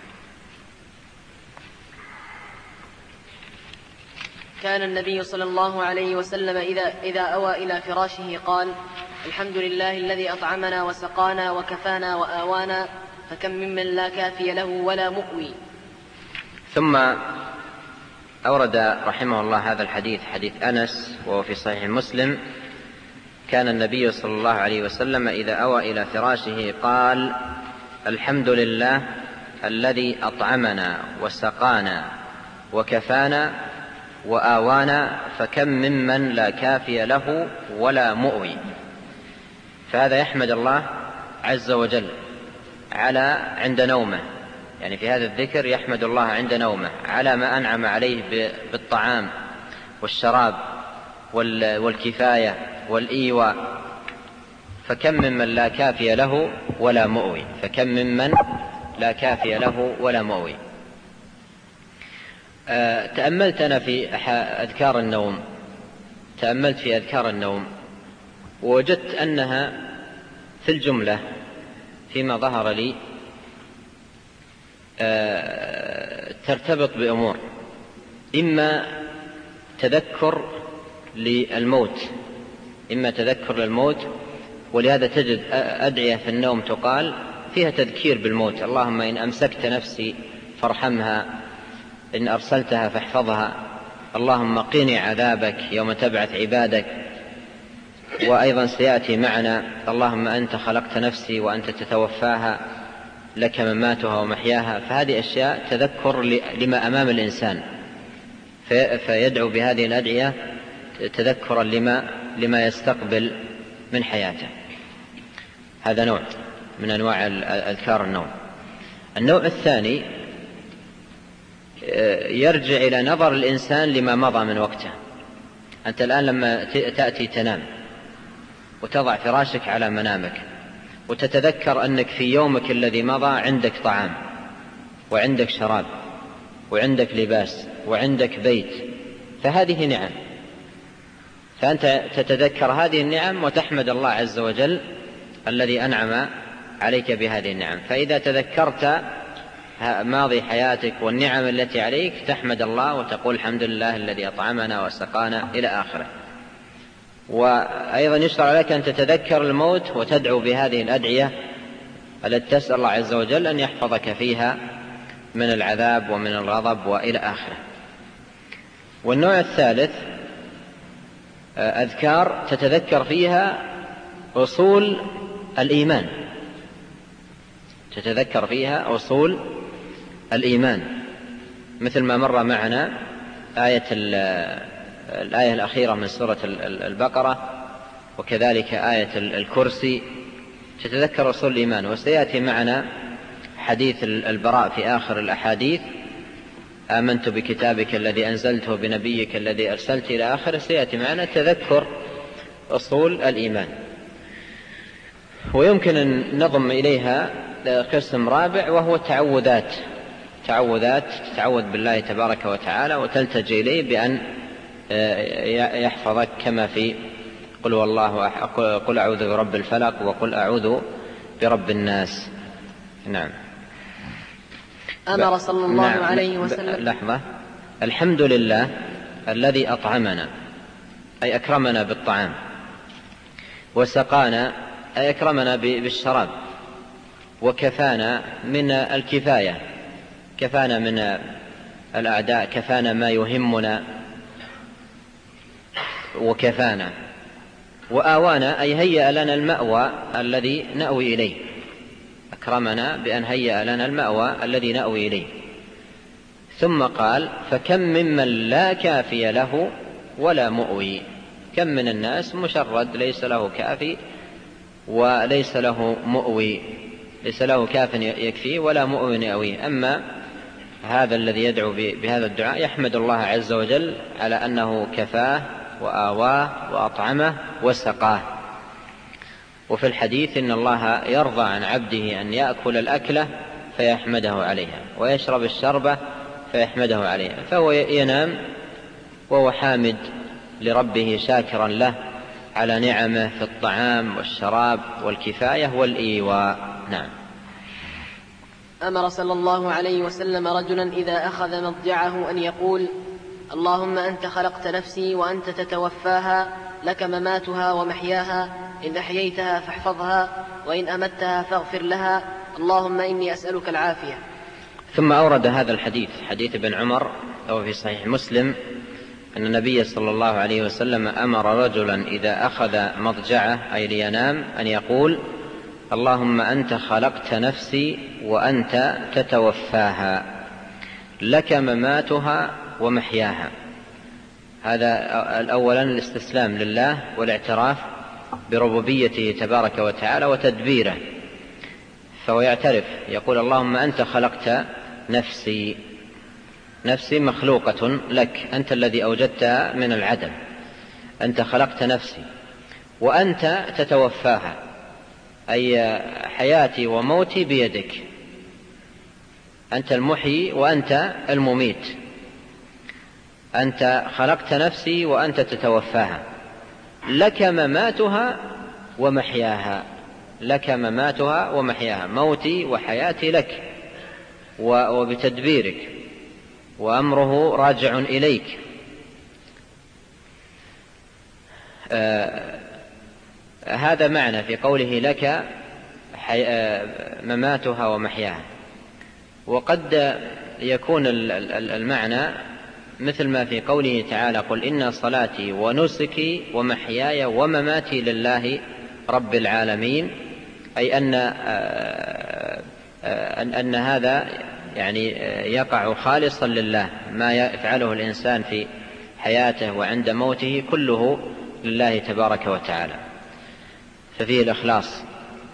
كان النبي صلى الله عليه وسلم إذا أوى إلى فراشه قال: الحمد لله الذي أطعمنا وسقانا وكفانا وآوانا، فكم ممن لا كافي له ولا مؤوي. ثم أورد رحمه الله هذا الحديث، حديث أنس وهو في صحيح مسلم: كان النبي صلى الله عليه وسلم إذا أوى إلى فراشه قال: الحمد لله الذي أطعمنا وسقانا وكفانا وآوانا، فكم ممن لا كافي له ولا مؤوي. فهذا يحمد الله عز وجل عند نومه، يعني في هذا الذكر يحمد الله عند نومه على ما أنعم عليه بالطعام والشراب والكفاية والإيواء، فكم ممن لا كافي له ولا مؤوي، فكم ممن لا كافي له ولا مؤوي. تأملت أنا في أذكار النوم ووجدت أنها في الجملة فيما ظهر لي ترتبط بأمور، إما تذكر للموت، ولهذا تجد أدعية في النوم تقال فيها تذكير بالموت: اللهم إن أمسكت نفسي فارحمها، إن أرسلتها فاحفظها، اللهم قني عذابك يوم تبعث عبادك. وأيضا سيأتي معنا: اللهم أنت خلقت نفسي وأنت تتوفاها، لك مماتها ومحياها. فهذه أشياء تذكر لما أمام الإنسان، فيدعو بهذه الأدعية تذكرا لما يستقبل من حياته. هذا نوع من أنواع أذكار النوم. النوع الثاني يرجع إلى نظر الإنسان لما مضى من وقته. أنت الآن لما تأتي تنام وتضع فراشك على منامك وتتذكر أنك في يومك الذي مضى عندك طعام وعندك شراب وعندك لباس وعندك بيت، فهذه نعم، فأنت تتذكر هذه النعم وتحمد الله عز وجل الذي أنعم عليك بهذه النعم. فإذا تذكرت ماضي حياتك والنعم التي عليك تحمد الله وتقول الحمد لله الذي أطعمنا وسقانا إلى آخره. وأيضا يشرع لك أن تتذكر الموت وتدعو بهذه الأدعية التي تسأل الله عز وجل أن يحفظك فيها من العذاب ومن الغضب وإلى آخره. والنوع الثالث أذكار تتذكر فيها أصول الإيمان، مثل ما مر معنا الآية الأخيرة من سورة البقرة، وكذلك آية الكرسي تتذكر أصول الإيمان. وسيأتي معنا حديث البراء في آخر الأحاديث: آمنت بكتابك الذي أنزلته بنبيك الذي أرسلت إلى آخره. سيأتي معنا تذكر أصول الإيمان. ويمكن أن نضم إليها قسم رابع، وهو التعوذات. تتعوذ بالله تبارك وتعالى وتلتجئ إليه بأن يحفظك، كما في قل أعوذ برب الفلق وقل أعوذ برب الناس. نعم. أمر صلى الله عليه وسلم. لحظة. الحمد لله الذي أطعمنا، أي أكرمنا بالطعام، وسقانا، أي أكرمنا بالشراب، وكفانا من الكفاية، كفانا من الأعداء، كفانا ما يهمنا، وكفانا وآوانا، أي هيأ لنا المأوى الذي نأوي إليه. أكرمنا بأن هيأ لنا المأوى الذي نأوي إليه. ثم قال: فكم ممن لا كافي له ولا مؤوي. كم من الناس مشرد، ليس له كافي وليس له مؤوي، ليس له كاف يكفيه ولا مؤوي يأويه. أما هذا الذي يدعو بهذا الدعاء يحمد الله عز وجل على أنه كفاه وآواه وأطعمه وسقاه. وفي الحديث: إن الله يرضى عن عبده أن يأكل الأكلة فيحمده عليها، ويشرب الشربة فيحمده عليها. فهو ينام وهو حامد لربه شاكرا له على نعمه في الطعام والشراب والكفاية والإيواء. نعم. أمر صلى الله عليه وسلم رجلا إذا أخذ مضجعه أن يقول: اللهم أنت خلقت نفسي وأنت تتوفاها، لك مماتها ومحياها، إن أحييتها فاحفظها، وإن أمتها فاغفر لها، اللهم إني أسألك العافية. ثم أورد هذا الحديث، حديث ابن عمر وهو في صحيح مسلم، أن النبي صلى الله عليه وسلم أمر رجلا إذا أخذ مضجعه أي لينام أن يقول: اللهم أنت خلقت نفسي وأنت تتوفاها، لك مماتها ومحياها. هذا أولا الاستسلام لله والاعتراف بربوبيته تبارك وتعالى وتدبيره. فهو يعترف يقول: اللهم أنت خلقت نفسي، نفسي مخلوقة لك، أنت الذي أوجدتها من العدم، أنت خلقت نفسي وأنت تتوفاها، أي حياتي وموتي بيدك، أنت المحيي وأنت المميت، أنت خلقت نفسي وأنت تتوفاها، لك مماتها ومحياها، لك مماتها ومحياها، موتي وحياتي لك وبتدبيرك، وأمره راجع إليك. هذا معنى في قوله لك مماتها ومحياها. وقد يكون المعنى مثل ما في قوله تعالى قل إن صلاتي ونسكي ومحياي ومماتي لله رب العالمين، أي أن هذا يعني يقع خالصا لله، ما يفعله الإنسان في حياته وعند موته كله لله تبارك وتعالى، ففيه الإخلاص.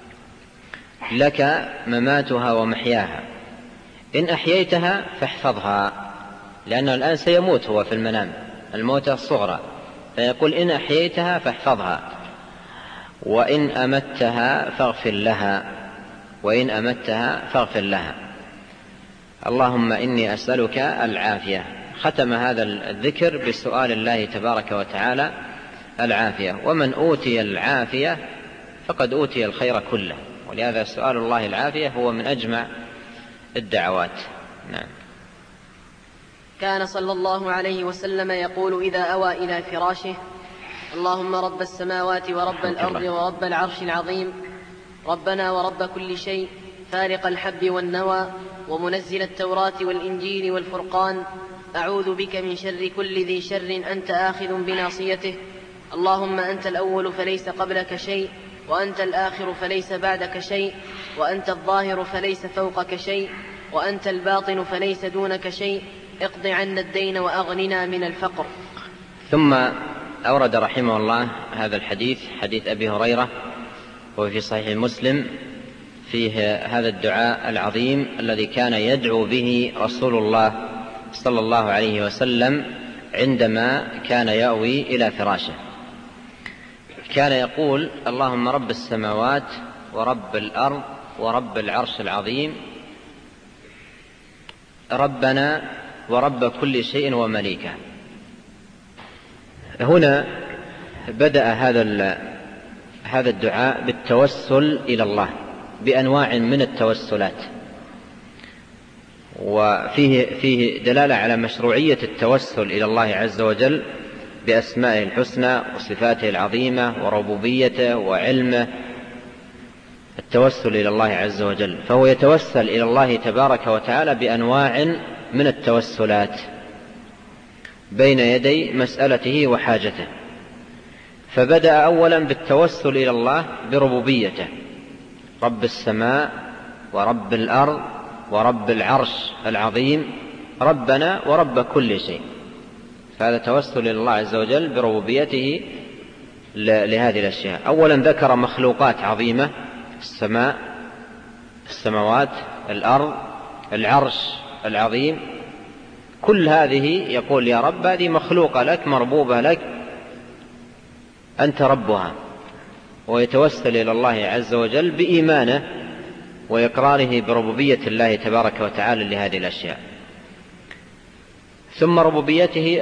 لك مماتها ومحياها، إن أحييتها فاحفظها، لأنه الآن سيموت هو في المنام الموتة الصغرى، فيقول إن أحييتها فاحفظها، وإن أمتها فاغفر لها، وإن أمتها فاغفر لها. اللهم إني أسألك العافية. ختم هذا الذكر بسؤال الله تبارك وتعالى العافية، ومن أوتي العافية فقد أوتي الخير كله، ولهذا سؤال الله العافية هو من أجمع الدعوات. نعم. كان صلى الله عليه وسلم يقول إذا أوى إلى فراشه: اللهم رب السماوات ورب الأرض ورب العرش العظيم، ربنا ورب كل شيء، فارق الحب والنوى، ومنزل التوراة والإنجيل والفرقان، أعوذ بك من شر كل ذي شر أنت آخذ بناصيته، اللهم أنت الأول فليس قبلك شيء، وأنت الآخر فليس بعدك شيء، وأنت الظاهر فليس فوقك شيء، وأنت الباطن فليس دونك شيء، اقض عنا الدين وأغننا من الفقر. ثم أورد رحمه الله هذا الحديث، حديث أبي هريرة، وفي صحيح مسلم، فيه هذا الدعاء العظيم الذي كان يدعو به رسول الله صلى الله عليه وسلم عندما كان يأوي إلى فراشه. كان يقول: اللهم رب السماوات ورب الأرض ورب العرش العظيم، ربنا ورب كل شيء ومليكه. هنا بدأ هذا الدعاء بالتوسل إلى الله بأنواع من التوسلات، وفيه دلالة على مشروعية التوسل إلى الله عز وجل بأسمائه الحسنى وصفاته العظيمة وربوبيته وعلمه، التوسل إلى الله عز وجل. فهو يتوسل إلى الله تبارك وتعالى بأنواع من التوسلات بين يدي مسألته وحاجته. فبدأ أولا بالتوسل إلى الله بربوبيته، رب السماء ورب الأرض ورب العرش العظيم، ربنا ورب كل شيء. فهذا توسل إلى الله عز وجل بربوبيته لهذه الأشياء. أولا ذكر مخلوقات عظيمة: السماء، السماوات، الأرض، العرش العظيم، كل هذه يقول يا رب هذه مخلوقة لك، مربوبة لك، أنت ربها. ويتوسل إلى الله عز وجل بإيمانه وإقراره بربوبية الله تبارك وتعالى لهذه الأشياء. ثم ربوبيته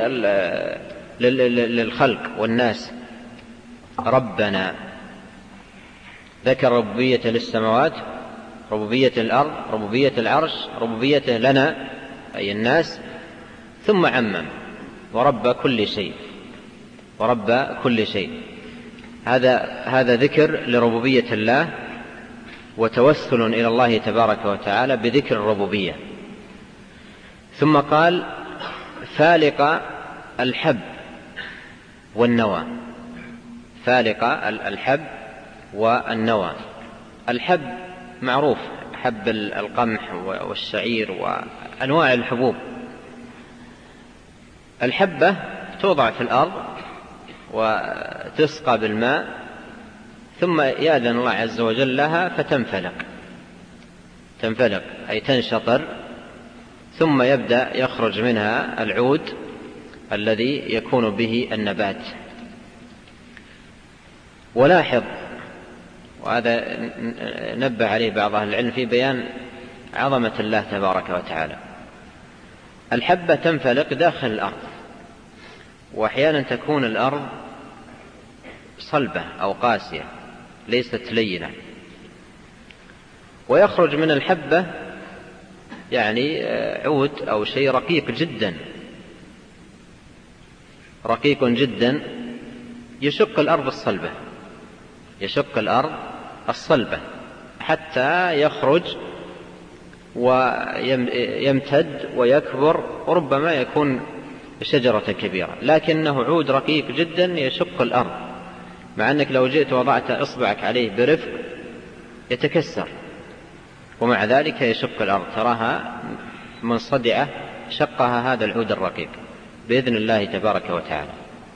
للخلق والناس، ربنا، ذكر ربوبيته للسماوات، ربوبية الأرض، ربوبية العرش، ربوبيته لنا أي الناس، ثم عمم ورب كل شيء، ورب كل شيء. هذا ذكر لربوبية الله وتوسل إلى الله تبارك وتعالى بذكر الربوبية. ثم قال: فالق الحب والنوى، فالق الحب والنوى. الحب معروف، حب القمح والشعير وأنواع الحبوب. الحبة توضع في الأرض وتسقى بالماء، ثم يأذن الله عز وجل لها فتنفلق أي تنشطر، ثم يبدأ يخرج منها العود الذي يكون به النبات. ولاحظ، وهذا نبه عليه بعض أهل العلم في بيان عظمة الله تبارك وتعالى، الحبة تنفلق داخل الأرض، وأحيانا تكون الأرض صلبة أو قاسية ليست لينة، ويخرج من الحبة يعني عود أو شيء رقيق جدا، رقيق جدا، يشق الأرض الصلبة، يشق الأرض الصلبة حتى يخرج ويمتد ويكبر، وربما يكون شجرة كبيرة، لكنه عود رقيق جدا يشق الأرض، مع أنك لو جئت وضعت إصبعك عليه برفق يتكسر، ومع ذلك يشق الأرض، تراها منصدعة، شقها هذا العود الرقيق بإذن الله تبارك وتعالى.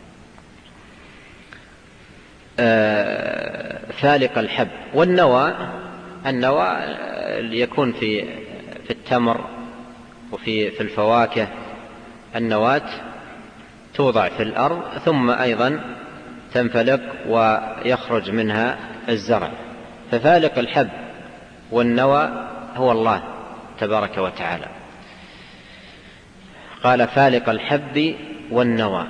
فالق الحب. والنوى، النوى يكون في التمر وفي الفواكه، النواة توضع في الأرض ثم أيضا تنفلق ويخرج منها الزرع، ففالق الحب والنوى هو الله تبارك وتعالى. قال فالق الحب والنوى،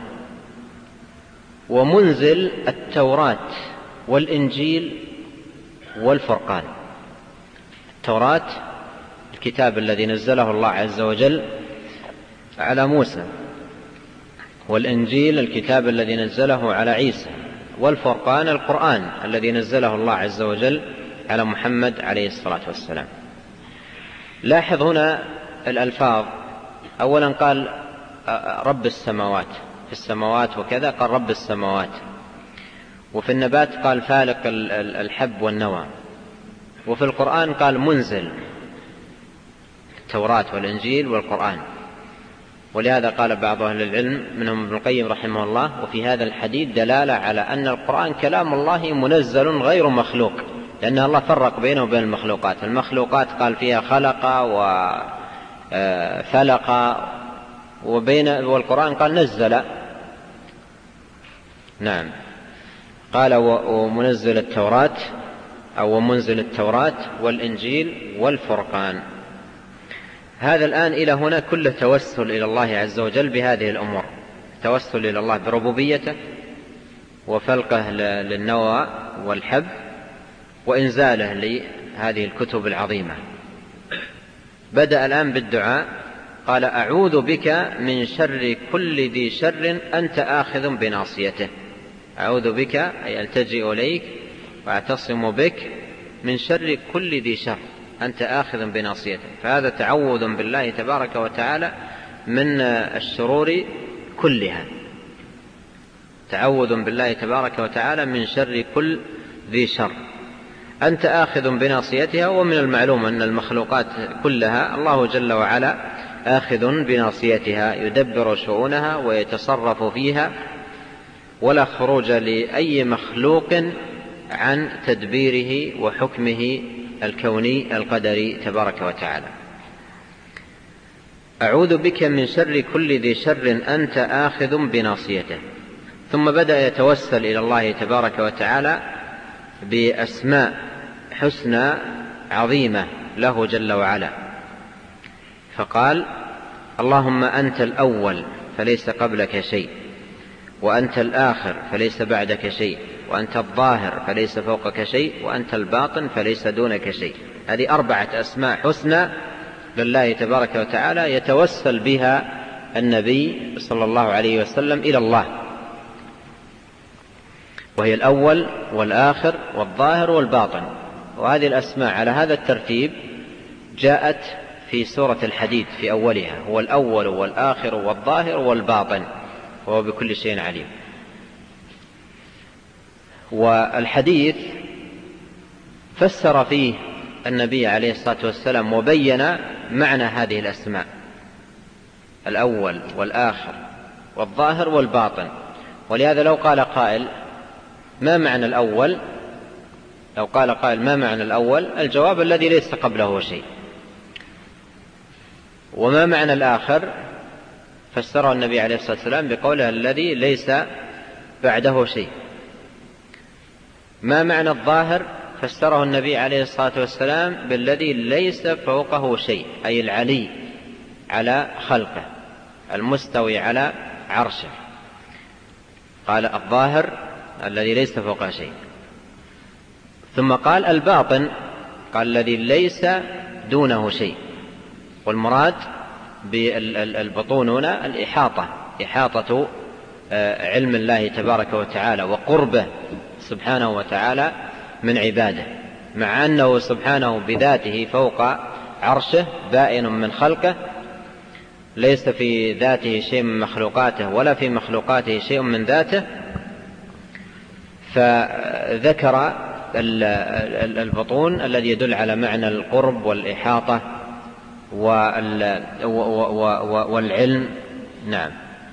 ومنزل التوراة والإنجيل والفرقان. التوراة الكتاب الذي نزله الله عز وجل على موسى، والإنجيل الكتاب الذي نزله على عيسى، والفرقان القرآن الذي نزله الله عز وجل على محمد عليه الصلاة والسلام. لاحظ هنا الألفاظ، أولا قال رب السماوات، في السماوات وكذا قال رب السماوات، وفي النبات قال فالق الحب والنوى، وفي القرآن قال منزل التوراة والإنجيل والقرآن. ولهذا قال بعض أهل العلم منهم ابن القيم رحمه الله: وفي هذا الحديث دلالة على أن القرآن كلام الله منزل غير مخلوق، لأن الله فرق بينه وبين المخلوقات. المخلوقات قال فيها خلق وفلق، والقرآن قال نزل. نعم، قال ومنزل التوراة أو ومنزل التوراة والإنجيل والفرقان. هذا الآن إلى هنا كله توسل إلى الله عز وجل بهذه الأمور، توسل إلى الله بربوبيته وفلقه للنوى والحب وإنزاله لهذه الكتب العظيمة. بدأ الآن بالدعاء، قال أعوذ بك من شر كل ذي شر أنت آخذ بناصيته. أعوذ بك أي ألتجئ إليك وأعتصم بك من شر كل ذي شر أنت آخذ بناصيته، فهذا تعوذ بالله تبارك وتعالى من الشرور كلها، تعوذ بالله تبارك وتعالى من شر كل ذي شر أنت آخذ بناصيتها. ومن المعلوم أن المخلوقات كلها الله جل وعلا آخذ بناصيتها، يدبر شؤونها ويتصرف فيها، ولا خروج لأي مخلوق عن تدبيره وحكمه الكوني القدري تبارك وتعالى. أعوذ بك من شر كل ذي شر أنت آخذ بناصيته. ثم بدأ يتوسل إلى الله تبارك وتعالى بأسماء حسنى عظيمة له جل وعلا، فقال اللهم أنت الأول فليس قبلك شيء، وأنت الآخر فليس بعدك شيء، وأنت الظاهر فليس فوقك شيء، وأنت الباطن فليس دونك شيء. هذه 4 أسماء حسنى لله تبارك وتعالى يتوسل بها النبي صلى الله عليه وسلم إلى الله، وهي الأول والآخر والظاهر والباطن. وهذه الأسماء على هذا الترتيب جاءت في سورة الحديد في أولها: هو الأول والآخر والظاهر والباطن وهو بكل شيء عليم. والحديث فسر فيه النبي عليه الصلاة والسلام وبين معنى هذه الأسماء: الأول والآخر والظاهر والباطن. ولهذا لو قال قائل ما معنى الأول، لو قال قائل ما معنى الأول، الجواب الذي ليس قبله شيء. وما معنى الآخر، فسره النبي عليه الصلاة والسلام بقوله الذي ليس بعده شيء. ما معنى الظاهر؟ فسره النبي عليه الصلاة والسلام بالذي ليس فوقه شيء، أي العلي على خلقه المستوي على عرشه. قال الظاهر الذي ليس فوقه شيء. ثم قال الباطن، قال الذي ليس دونه شيء. والمراد بالبطون هنا الإحاطة، إحاطة علم الله تبارك وتعالى وقربه سبحانه وتعالى من عباده، مع أنه سبحانه بذاته فوق عرشه بائن من خلقه، ليس في ذاته شيء من مخلوقاته ولا في مخلوقاته شيء من ذاته. فذكر البطون الذي يدل على معنى القرب والإحاطة والعلم. نعم.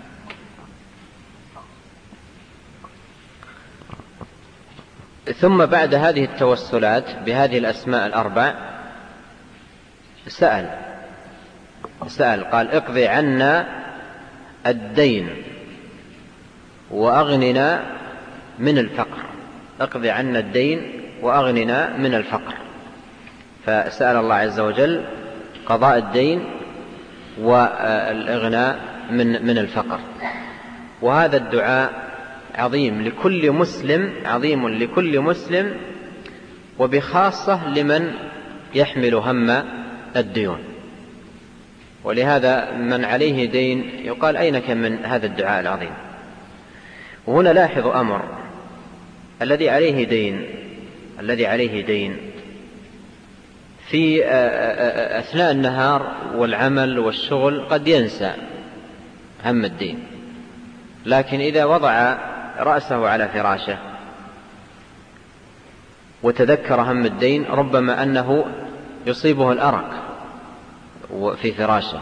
ثم بعد هذه التوسلات بهذه الأسماء الأربع سأل قال اقضي عنا الدين وأغننا من الفقر. اقضي عنا الدين وأغننا من الفقر. فسأل الله عز وجل قضاء الدين والإغناء من الفقر. وهذا الدعاء عظيم لكل مسلم، وبخاصة لمن يحمل هم الديون. ولهذا من عليه دين يقال أينك من هذا الدعاء العظيم. وهنا لاحظ أمر، الذي عليه دين في أثناء النهار والعمل والشغل قد ينسى هم الدين، لكن إذا وضع رأسه على فراشه وتذكر هم الدين ربما أنه يصيبه الأرق في فراشه.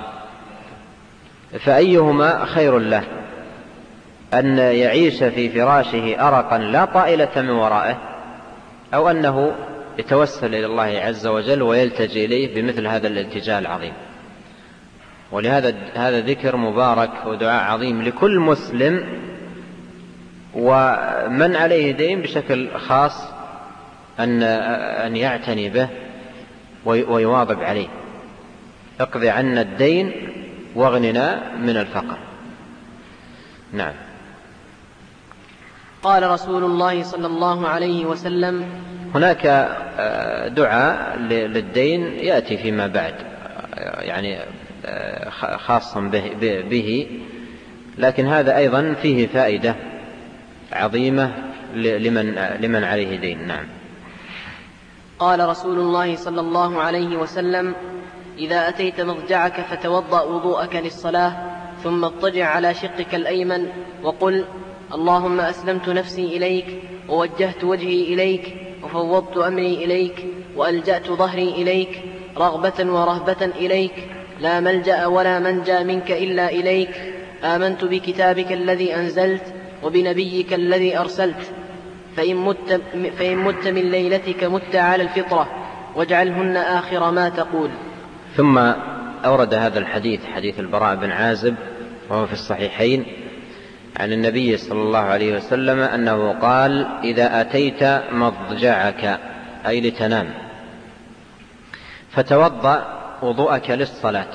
فأيهما خير له، أن يعيش في فراشه أرقا لا طائلة من ورائه، أو أنه يتوسل إلى الله عز وجل ويلتجئ إليه بمثل هذا الالتجاء العظيم. ولهذا هذا ذكر مبارك ودعاء عظيم لكل مسلم، ومن عليه دين بشكل خاص أن يعتني به ويواظب عليه. اقضي عنا الدين واغننا من الفقر. نعم. قال رسول الله صلى الله عليه وسلم: هناك دعاء للدين يأتي فيما بعد، يعني خاصا به، لكن هذا أيضا فيه فائدة عظيمة لمن عليه دين. نعم. قال رسول الله صلى الله عليه وسلم: إذا أتيت مضجعك فتوضأ وضوءك للصلاة، ثم اضطجع على شقك الأيمن وقل: اللهم أسلمت نفسي إليك، ووجهت وجهي إليك، وفوضت أمري إليك، وألجأت ظهري إليك، رغبة ورهبة إليك، لا ملجأ ولا منجى منك إلا إليك. آمنت بكتابك الذي أنزلت وبنبيك الذي أرسلت. فإن مت من ليلتك مت على الفطرة، واجعلهن آخر ما تقول. ثم أورد هذا الحديث، حديث البراء بن عازب، وهو في الصحيحين، عن النبي صلى الله عليه وسلم أنه قال: إذا أتيت مضجعك، أي لتنام، فتوضأ وضوءك للصلاة،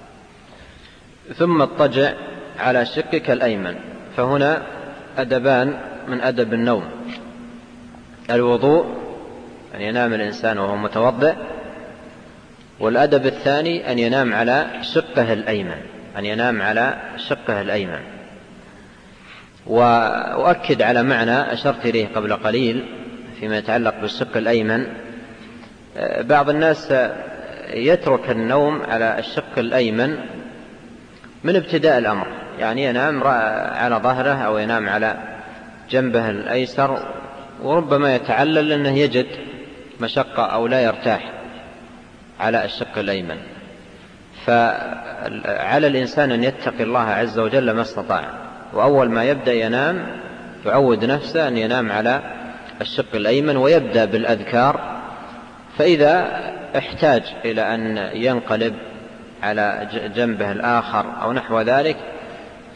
ثم اضطجع على شقك الأيمن. فهنا أدبان من أدب النوم: الوضوء، أن ينام الإنسان وهو متوضئ، والأدب الثاني أن ينام على شقه الأيمن، وأؤكد على معنى أشرت إليه قبل قليل فيما يتعلق بالشق الأيمن. بعض الناس يترك النوم على الشق الأيمن من ابتداء الأمر، يعني ينام على ظهره أو ينام على جنبه الأيسر، وربما يتعلل أنه يجد مشقة أو لا يرتاح على الشق الأيمن. فعلى الإنسان أن يتقي الله عز وجل ما استطاع، وأول ما يبدأ ينام يعود نفسه أن ينام على الشق الأيمن، ويبدأ بالأذكار. فإذا احتاج إلى أن ينقلب على جنبه الآخر أو نحو ذلك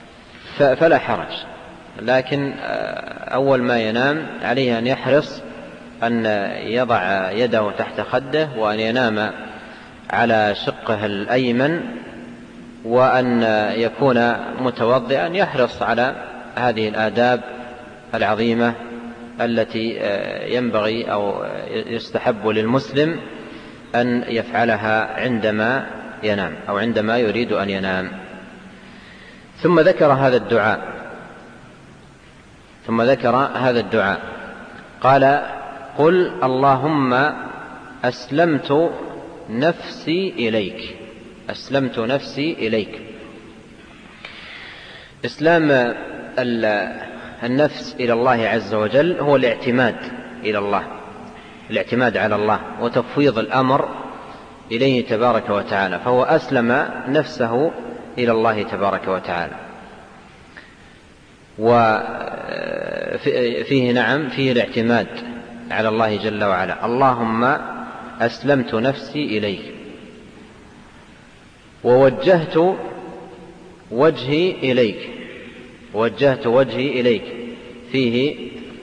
فلا حرج، لكن أول ما ينام عليه أن يحرص أن يضع يده تحت خده، وأن ينام على شقه الأيمن، وأن يكون متوضئا، يحرص على هذه الآداب العظيمة التي ينبغي أو يستحب للمسلم أن يفعلها عندما ينام أو عندما يريد أن ينام. ثم ذكر هذا الدعاء قال: قل اللهم أسلمت نفسي إليك. أسلمت نفسي إليك. إسلام النفس إلى الله عز وجل هو الاعتماد إلى الله، الاعتماد على الله وتفويض الأمر إليه تبارك وتعالى، فهو أسلم نفسه إلى الله تبارك وتعالى. وفيه فيه الاعتماد على الله جل وعلا. اللهم أسلمت نفسي إليك ووجهت وجهي إليك. ووجهت وجهي إليك فيه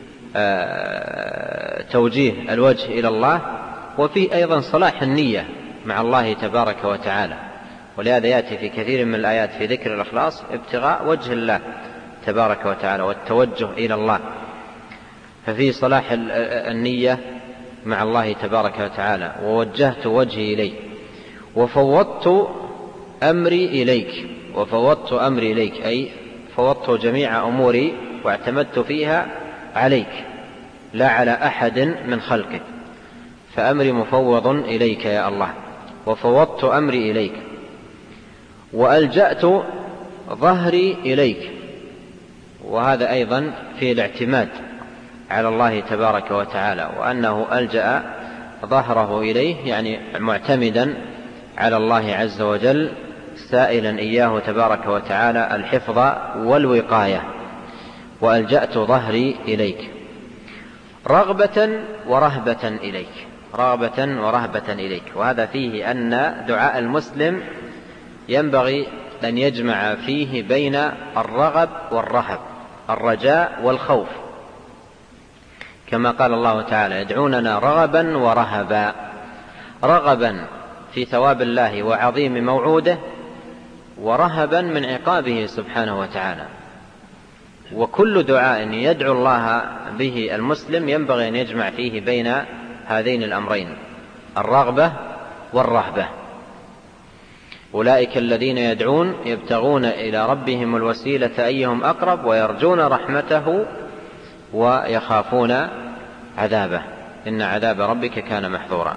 توجيه الوجه إلى الله، وفيه أيضا صلاح النية مع الله تبارك وتعالى، ولهذا يأتي في كثير من الآيات في ذكر الإخلاص ابتغاء وجه الله تبارك وتعالى والتوجه إلى الله، ففيه صلاح النية مع الله تبارك وتعالى. ووجهت وجهي إليك وفوضت أمري إليك. وفوضت أمري إليك أي فوضت جميع أموري واعتمدت فيها عليك لا على أحد من خلقك، فأمري مفوض إليك يا الله. وفوضت أمري إليك وألجأت ظهري إليك. وهذا أيضا في الاعتماد على الله تبارك وتعالى، وأنه ألجأ ظهره إليه يعني معتمدا على الله عز وجل، سائلا إياه تبارك وتعالى الحفظ والوقاية. وألجأت ظهري إليك رغبة ورهبة إليك. رغبة ورهبة إليك. وهذا فيه أن دعاء المسلم ينبغي أن يجمع فيه بين الرغب والرهب، الرجاء والخوف، كما قال الله تعالى: يدعوننا رغبا ورهبا. رغبا في ثواب الله وعظيم موعوده، ورهبا من عقابه سبحانه وتعالى. وكل دعاء يدعو الله به المسلم ينبغي أن يجمع فيه بين هذين الأمرين، الرغبة والرهبة. أولئك الذين يدعون يبتغون إلى ربهم الوسيلة أيهم أقرب ويرجون رحمته ويخافون عذابه، إن عذاب ربك كان محذورا.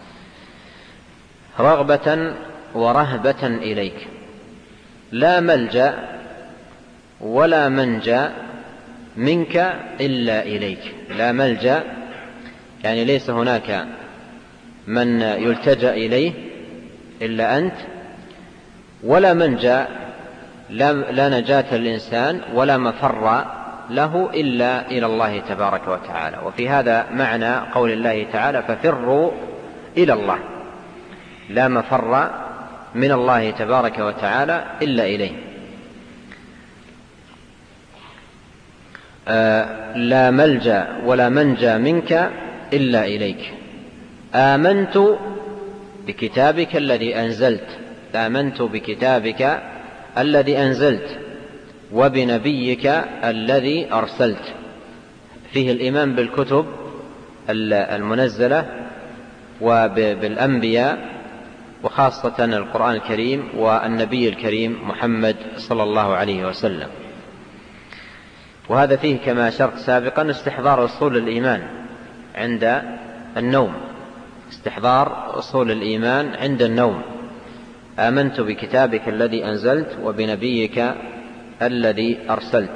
رغبة ورهبة إليك. لا ملجأ ولا منجى منك إلا إليك. لا ملجأ يعني ليس هناك من يلتجأ إليه إلا أنت، ولا منجى لا نجاة للإنسان ولا مفر له إلا إلى الله تبارك وتعالى. وفي هذا معنى قول الله تعالى: ففروا إلى الله. لا مفر من الله تبارك وتعالى إلا إليه. لا ملجأ ولا منجى منك إلا إليك. آمنت بكتابك الذي أنزلت. آمنت بكتابك الذي أنزلت وبنبيك الذي أرسلت. فيه الإيمان بالكتب المنزلة وبالأنبياء، وخاصة القرآن الكريم والنبي الكريم محمد صلى الله عليه وسلم. وهذا فيه كما أشرت سابقا استحضار أصول الإيمان عند النوم. استحضار أصول الإيمان عند النوم. آمنت بكتابك الذي أنزلت وبنبيك الذي أرسلت.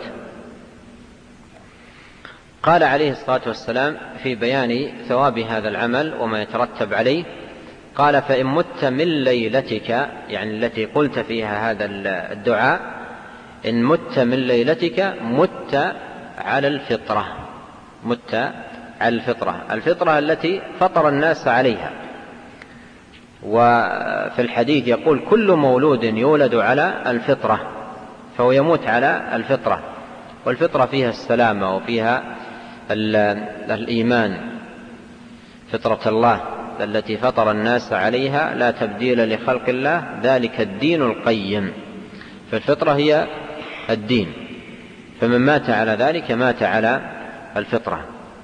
قال عليه الصلاة والسلام في بيان ثواب هذا العمل وما يترتب عليه، قال: فإن مت من ليلتك، يعني التي قلت فيها هذا الدعاء، إن مت من ليلتك مت على الفطرة. مت على الفطرة، الفطرة التي فطر الناس عليها. وفي الحديث يقول: كل مولود يولد على الفطرة، فهو يموت على الفطرة. والفطرة فيها السلامة وفيها الإيمان فطرة الله التي فطر الناس عليها لا تبديل لخلق الله ذلك الدين القيم. فالفطرة هي الدين، فمن مات على ذلك مات على الفطرة.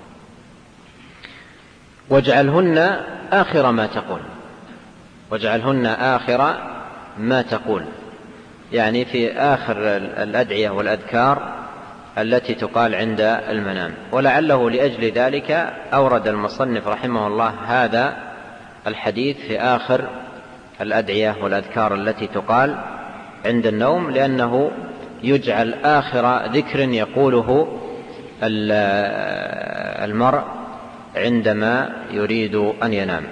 واجعلهن آخر ما تقول، واجعلهن آخر ما تقول، يعني في آخر الأدعية والأذكار التي تقال عند المنام. ولعله لأجل ذلك أورد المصنف رحمه الله هذا الحديث في آخر الأدعية والأذكار التي تقال عند النوم، لأنه يجعل آخر ذكر يقوله المرء عندما يريد أن ينام.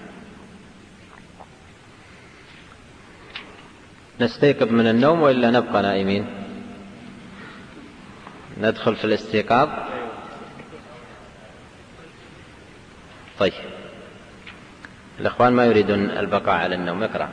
نستيقظ من النوم وإلا نبقى نائمين؟ ندخل في الاستيقاظ. طيب، الأخوان ما يريدون البقاء على النوم. اقرأ.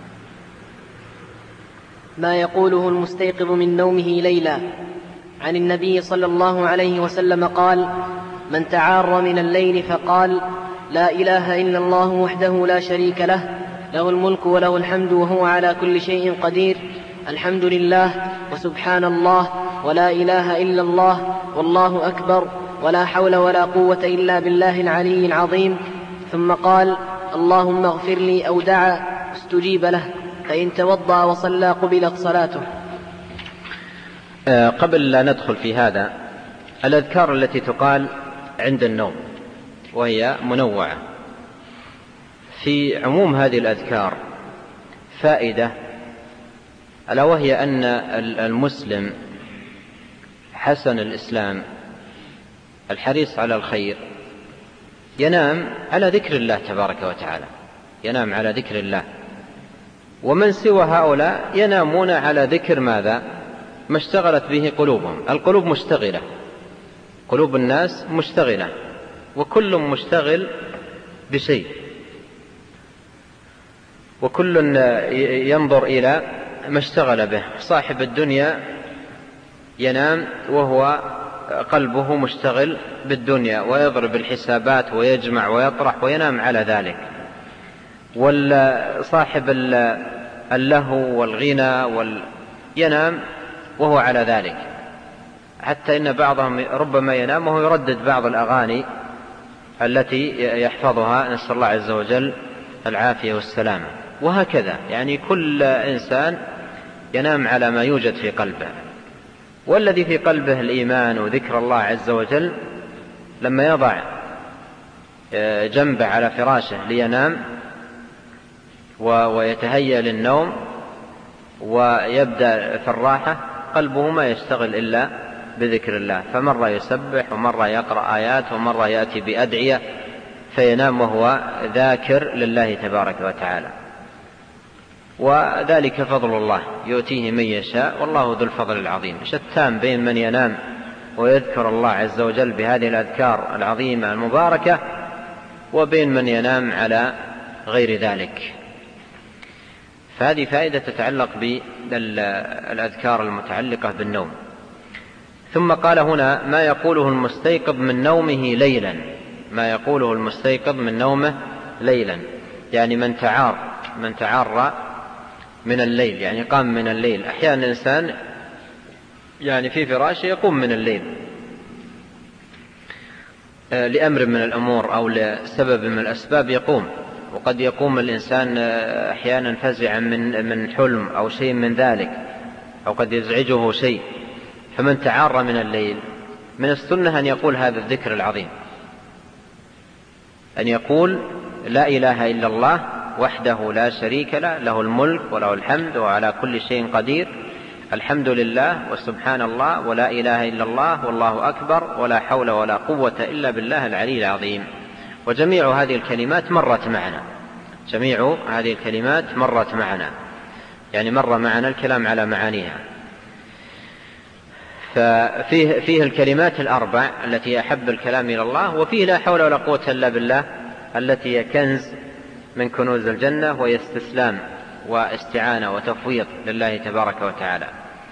ما يقوله المستيقظ من نومه ليلا. عن النبي صلى الله عليه وسلم قال: من تعار من الليل فقال: لا إله إلا الله وحده لا شريك له، له الملك وله الحمد وهو على كل شيء قدير، الحمد لله وسبحان الله ولا إله إلا الله والله أكبر ولا حول ولا قوة إلا بالله العلي العظيم، ثم قال: اللهم اغفر لي، أو دعا استجيب له، فإن توضأ وصلى قبلت صلاته. قبل لا ندخل في هذا، الأذكار التي تقال عند النوم وهي منوعة، في عموم هذه الأذكار فائدة، ألا وهي أن المسلم حسن الإسلام الحريص على الخير ينام على ذكر الله تبارك وتعالى، ينام على ذكر الله. ومن سوى هؤلاء ينامون على ذكر ماذا؟ ما اشتغلت به قلوبهم. القلوب مشتغلة، قلوب الناس مشتغلة، وكل مشتغل بشيء، وكل ينظر إلى ما اشتغل به. صاحب الدنيا ينام وهو قلبه مشتغل بالدنيا، ويضرب الحسابات ويجمع ويطرح وينام على ذلك. والصاحب اللهو والغنى ينام وهو على ذلك، حتى إن بعضهم ربما ينام وهو يردد بعض الأغاني التي يحفظها، نسأل الله عز وجل العافية والسلامة. وهكذا يعني كل إنسان ينام على ما يوجد في قلبه، والذي في قلبه الإيمان وذكر الله عز وجل لما يضع جنبه على فراشه لينام ويتهيأ للنوم ويبدأ في الراحة، قلبه ما يشتغل إلا بذكر الله، فمرة يسبح ومرة يقرأ آيات ومرة يأتي بأدعية، فينام وهو ذاكر لله تبارك وتعالى. وذلك فضل الله يؤتيه من يشاء والله ذو الفضل العظيم. شتان بين من ينام ويذكر الله عز وجل بهذه الأذكار العظيمة المباركة وبين من ينام على غير ذلك. فهذه فائدة تتعلق بالأذكار المتعلقة بالنوم. ثم قال هنا: ما يقوله المستيقظ من نومه ليلا. ما يقوله المستيقظ من نومه ليلا، يعني من تعار من الليل، يعني قام من الليل. أحيانا الإنسان يعني في فراشه يقوم من الليل لأمر من الأمور أو لسبب من الأسباب يقوم، وقد يقوم الإنسان أحيانا فزعا من حلم أو شيء من ذلك، أو قد يزعجه شيء. فمن تعار من الليل من السنة أن يقول هذا الذكر العظيم، أن يقول: لا إله إلا الله وحده لا شريك له، له الملك وله الحمد وعلى كل شيء قدير، الحمد لله وسبحان الله ولا إله إلا الله والله أكبر ولا حول ولا قوة إلا بالله العلي العظيم. وجميع هذه الكلمات مرت معنا، جميع هذه الكلمات مرت معنا، يعني مر معنا الكلام على معانيها. فيه الكلمات الأربع التي أحب الكلام إلى الله، وفيه لا حول ولا قوة إلا بالله التي هي كنز من كنوز الجنة، وهي استسلام واستعانة وتفويض لله تبارك وتعالى.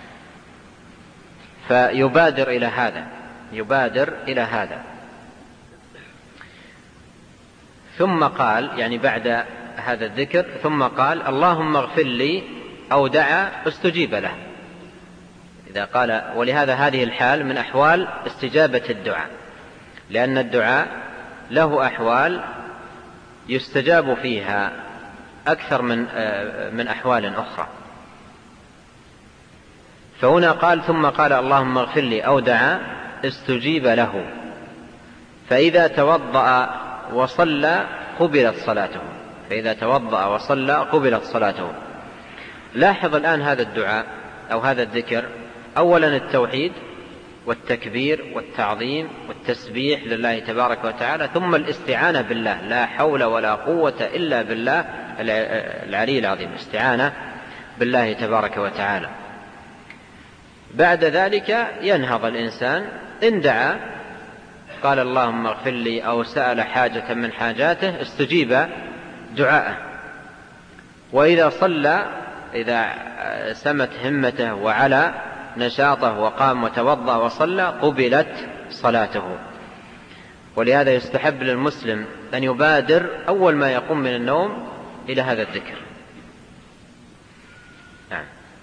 فيبادر إلى هذا، يبادر إلى هذا. ثم قال يعني بعد هذا الذكر ثم قال اللهم اغفر لي أو دعا استجيب له. إذا قال ولهذا هذه الحال من أحوال استجابة الدعاء، لأن الدعاء له أحوال يستجاب فيها أكثر من أحوال أخرى. فهنا قال ثم قال اللهم اغفر لي أو دعا استجيب له، فإذا توضأ وصلى قبلت صلاته، فإذا توضأ وصلى قبلت صلاته. لاحظ الآن هذا الدعاء أو هذا الذكر، أولا التوحيد والتكبير والتعظيم والتسبيح لله تبارك وتعالى، ثم الاستعانة بالله، لا حول ولا قوة إلا بالله العلي العظيم، استعانة بالله تبارك وتعالى. بعد ذلك ينهض الإنسان إن دعا قال اللهم اغفر لي أو سأل حاجة من حاجاته استجيب دعاءه. وإذا صلى إذا سمت همته وعلى نشاطه وقام وتوضأ وصلى قبلت صلاته. ولهذا يستحب للمسلم أن يبادر أول ما يقوم من النوم إلى هذا الذكر. نعم.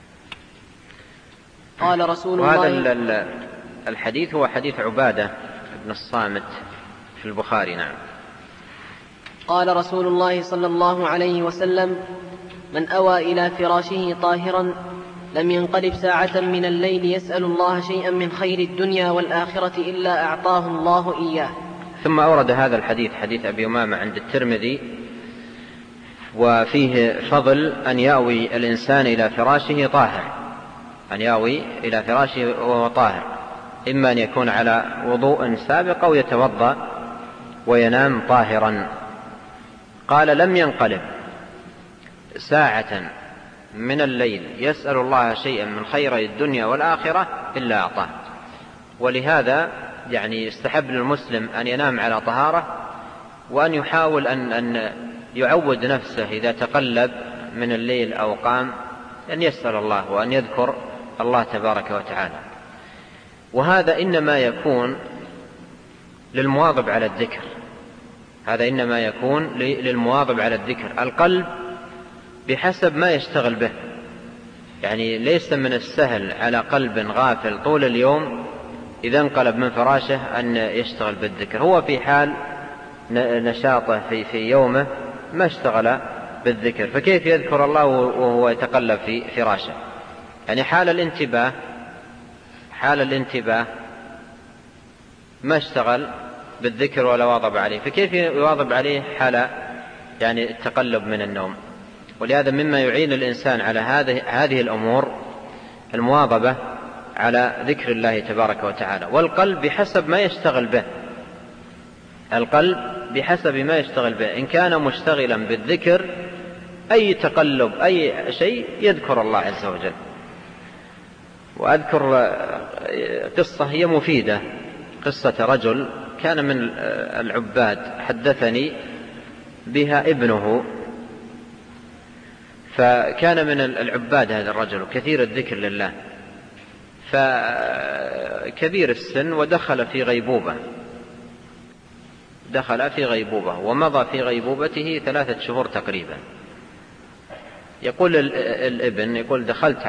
قال رسول الله، وهذا الحديث هو حديث عبادة بن الصامت في البخاري. نعم. قال رسول الله صلى الله عليه وسلم: من أوى إلى فراشه طاهرا لم ينقلب ساعة من الليل يسأل الله شيئا من خير الدنيا والآخرة إلا أعطاه الله إياه. ثم أورد هذا الحديث حديث أبي أمامة عند الترمذي، وفيه فضل أن يأوي الإنسان إلى فراشه طاهر، أن يأوي إلى فراشه وهو طاهر، إما أن يكون على وضوء سابق أو يتوضأ وينام طاهرا. قال لم ينقلب ساعة من الليل يسأل الله شيئا من خير الدنيا والآخرة إلا أعطاه. ولهذا يعني يستحب للمسلم أن ينام على طهارة، وأن يحاول أن يعود نفسه إذا تقلب من الليل أو قام أن يسأل الله وأن يذكر الله تبارك وتعالى. وهذا إنما يكون للمواظب على الذكر، هذا إنما يكون للمواظب على الذكر. القلب بحسب ما يشتغل به، يعني ليس من السهل على قلب غافل طول اليوم إذا انقلب من فراشه أن يشتغل بالذكر. هو في حال نشاطه في يومه ما اشتغل بالذكر، فكيف يذكر الله وهو يتقلب في فراشه؟ يعني حال الانتباه ما اشتغل بالذكر ولا واظب عليه، فكيف يواظب عليه حال يعني التقلب من النوم؟ ولهذا مما يعين الإنسان على هذه الأمور المواظبة على ذكر الله تبارك وتعالى. والقلب بحسب ما يشتغل به، القلب بحسب ما يشتغل به، إن كان مشتغلا بالذكر أي تقلب أي شيء يذكر الله عز وجل. وأذكر قصة هي مفيدة، قصة رجل كان من العباد حدثني بها ابنه، فكان من العباد هذا الرجل كثير الذكر لله، فكبير السن ودخل في غيبوبة ومضى في غيبوبته 3 شهور تقريبا. يقول الابن يقول دخلت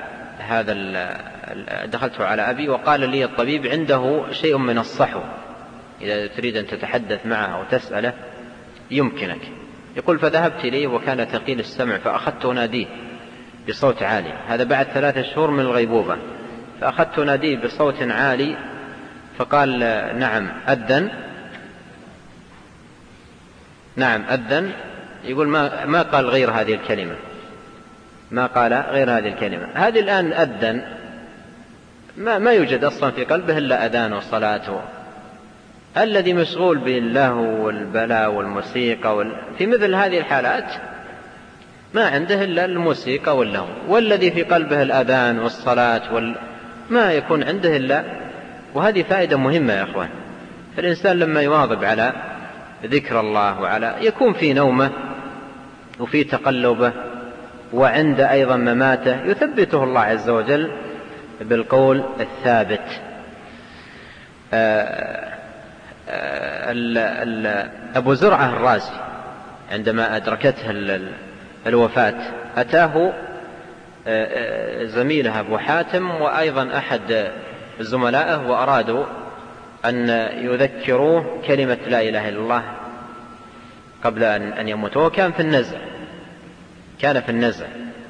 على أبي وقال لي الطبيب عنده شيء من الصحو، إذا تريد أن تتحدث معه أو تسأله يمكنك. يقول فذهبت إليه وكان ثقيل السمع، فأخذت ناديه بصوت عالي، هذا بعد 3 شهور من الغيبوبة، فأخذت ناديه بصوت عالي فقال نعم أذن. يقول ما قال غير هذه الكلمة، هذه الآن أذن، ما يوجد أصلا في قلبه إلا أذان وصلاة. الذي مشغول باللهو والبلاء والموسيقى في مثل هذه الحالات ما عنده إلا الموسيقى واللهو، والذي في قلبه الأذان والصلاة ما يكون عنده إلا. وهذه فائدة مهمة يا أخوان، فالإنسان لما يواظب على ذكر الله وعلى يكون في نومه وفي تقلبه وعند أيضا مماته يثبته الله عز وجل بالقول الثابت. أبو زرعة الرازي عندما أدركته الوفاة أتاه زميله أبو حاتم وأيضا أحد زملائه وأرادوا أن يذكروه كلمة لا إله إلا الله قبل أن يموت. وهو كان في النزع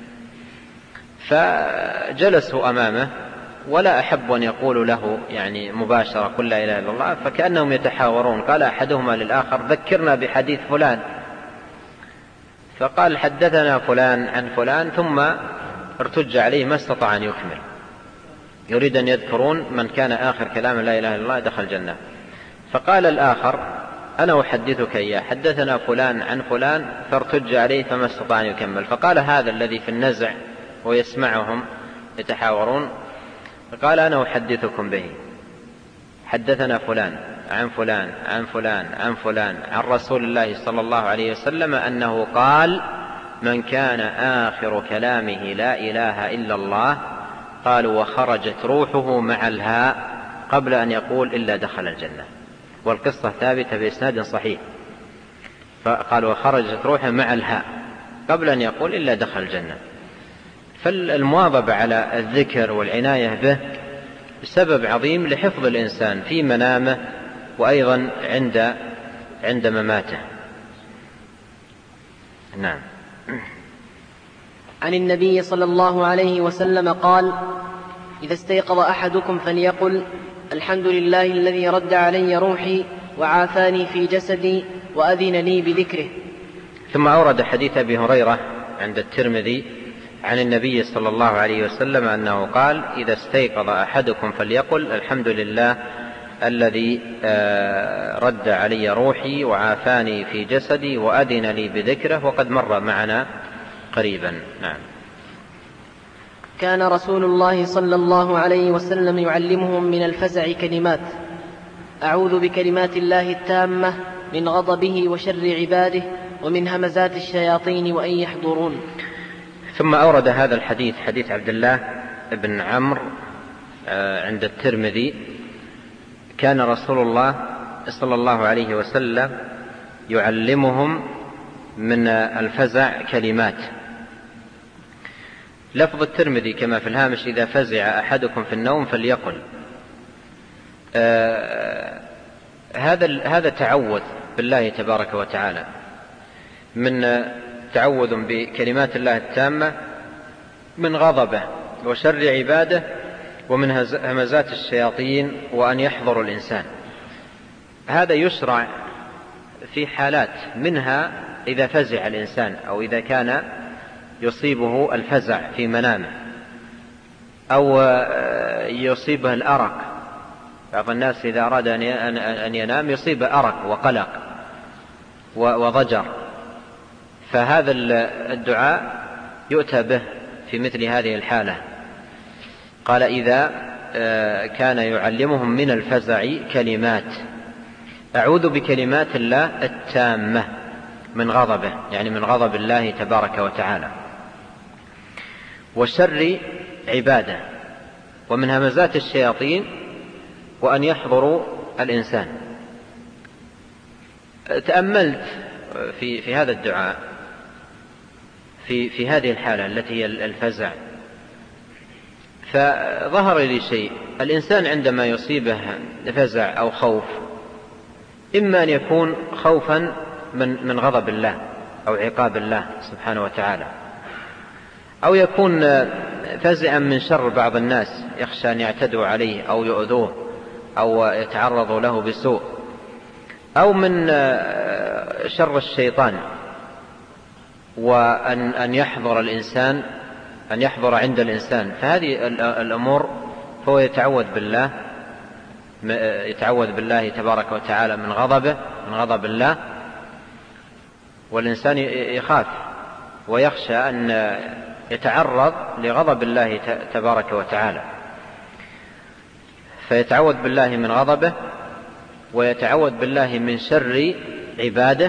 فجلسوا أمامه ولا أحب أن يقول له يعني مباشرة قل لا إله إلا الله، فكأنهم يتحاورون. قال أحدهما للآخر ذكرنا بحديث فلان، فقال حدثنا فلان عن فلان، ثم ارتج عليه ما استطاع أن يكمل، يريد أن يذكرون من كان آخر كلام لا إله إلا الله دخل الجنة. فقال الآخر أنا أحدثك إياه، حدثنا فلان عن فلان، فارتج عليه فما استطاع أن يكمل. فقال هذا الذي في النزع ويسمعهم يتحاورون، فقال أنا أحدثكم به، حدثنا فلان عن فلان عن فلان عن فلان عن رسول الله صلى الله عليه وسلم أنه قال من كان آخر كلامه لا إله إلا الله، قالوا وخرجت روحه مع الهاء قبل أن يقول إلا دخل الجنة. والقصة ثابتة بإسناد صحيح. فقالوا وخرجت روحه مع الهاء قبل أن يقول إلا دخل الجنة. فالمواظبة على الذكر والعناية به سبب عظيم لحفظ الإنسان في منامه وأيضا عند مماته. نعم. عن النبي صلى الله عليه وسلم قال إذا استيقظ أحدكم فليقل الحمد لله الذي رد علي روحي وعافاني في جسدي وأذن لي بذكره. ثم أورد حديث أبي هريرة عند الترمذي عن النبي صلى الله عليه وسلم أنه قال إذا استيقظ أحدكم فليقل الحمد لله الذي رد علي روحي وعافاني في جسدي وأذن لي بذكره، وقد مر معنا قريبا. نعم. كان رسول الله صلى الله عليه وسلم يعلمهم من الفزع كلمات: أعوذ بكلمات الله التامة من غضبه وشر عباده ومن همزات الشياطين وأن يحضرون. ثم أورد هذا الحديث حديث عبد الله بن عمرو عند الترمذي: كان رسول الله صلى الله عليه وسلم يعلمهم من الفزع كلمات. لفظ الترمذي كما في الهامش: إذا فزع أحدكم في النوم فليقل. هذا تعوذ بالله تبارك وتعالى، من تعوذ بكلمات الله التامة من غضبه وشر عباده ومن همزات الشياطين وأن يحضر الإنسان. هذا يشرع في حالات، منها إذا فزع الإنسان أو إذا كان يصيبه الفزع في منامه أو يصيبه الأرق. بعض الناس إذا أراد أن ينام يصيب أرق وقلق وضجر، فهذا الدعاء يؤتى به في مثل هذه الحالة. قال إذا كان يعلمهم من الفزع كلمات: أعوذ بكلمات الله التامة من غضبه، يعني من غضب الله تبارك وتعالى، وشر عباده ومن همزات الشياطين وأن يحضروا الإنسان. تأملت في هذا الدعاء في هذه الحالة التي هي الفزع، فظهر لي شيء. الإنسان عندما يصيبه فزع أو خوف، إما أن يكون خوفا من غضب الله أو عقاب الله سبحانه وتعالى، أو يكون فزعا من شر بعض الناس، يخشى أن يعتدوا عليه أو يؤذوه أو يتعرضوا له بسوء، أو من شر الشيطان، وأن يحضر الإنسان، أن يحضر عند الإنسان. فهذه الأمور فهو يتعوذ بالله تبارك وتعالى من غضبه، من غضب الله. والإنسان يخاف ويخشى أن يتعرض لغضب الله تبارك وتعالى، فيتعوذ بالله من غضبه ويتعوذ بالله من شر عباده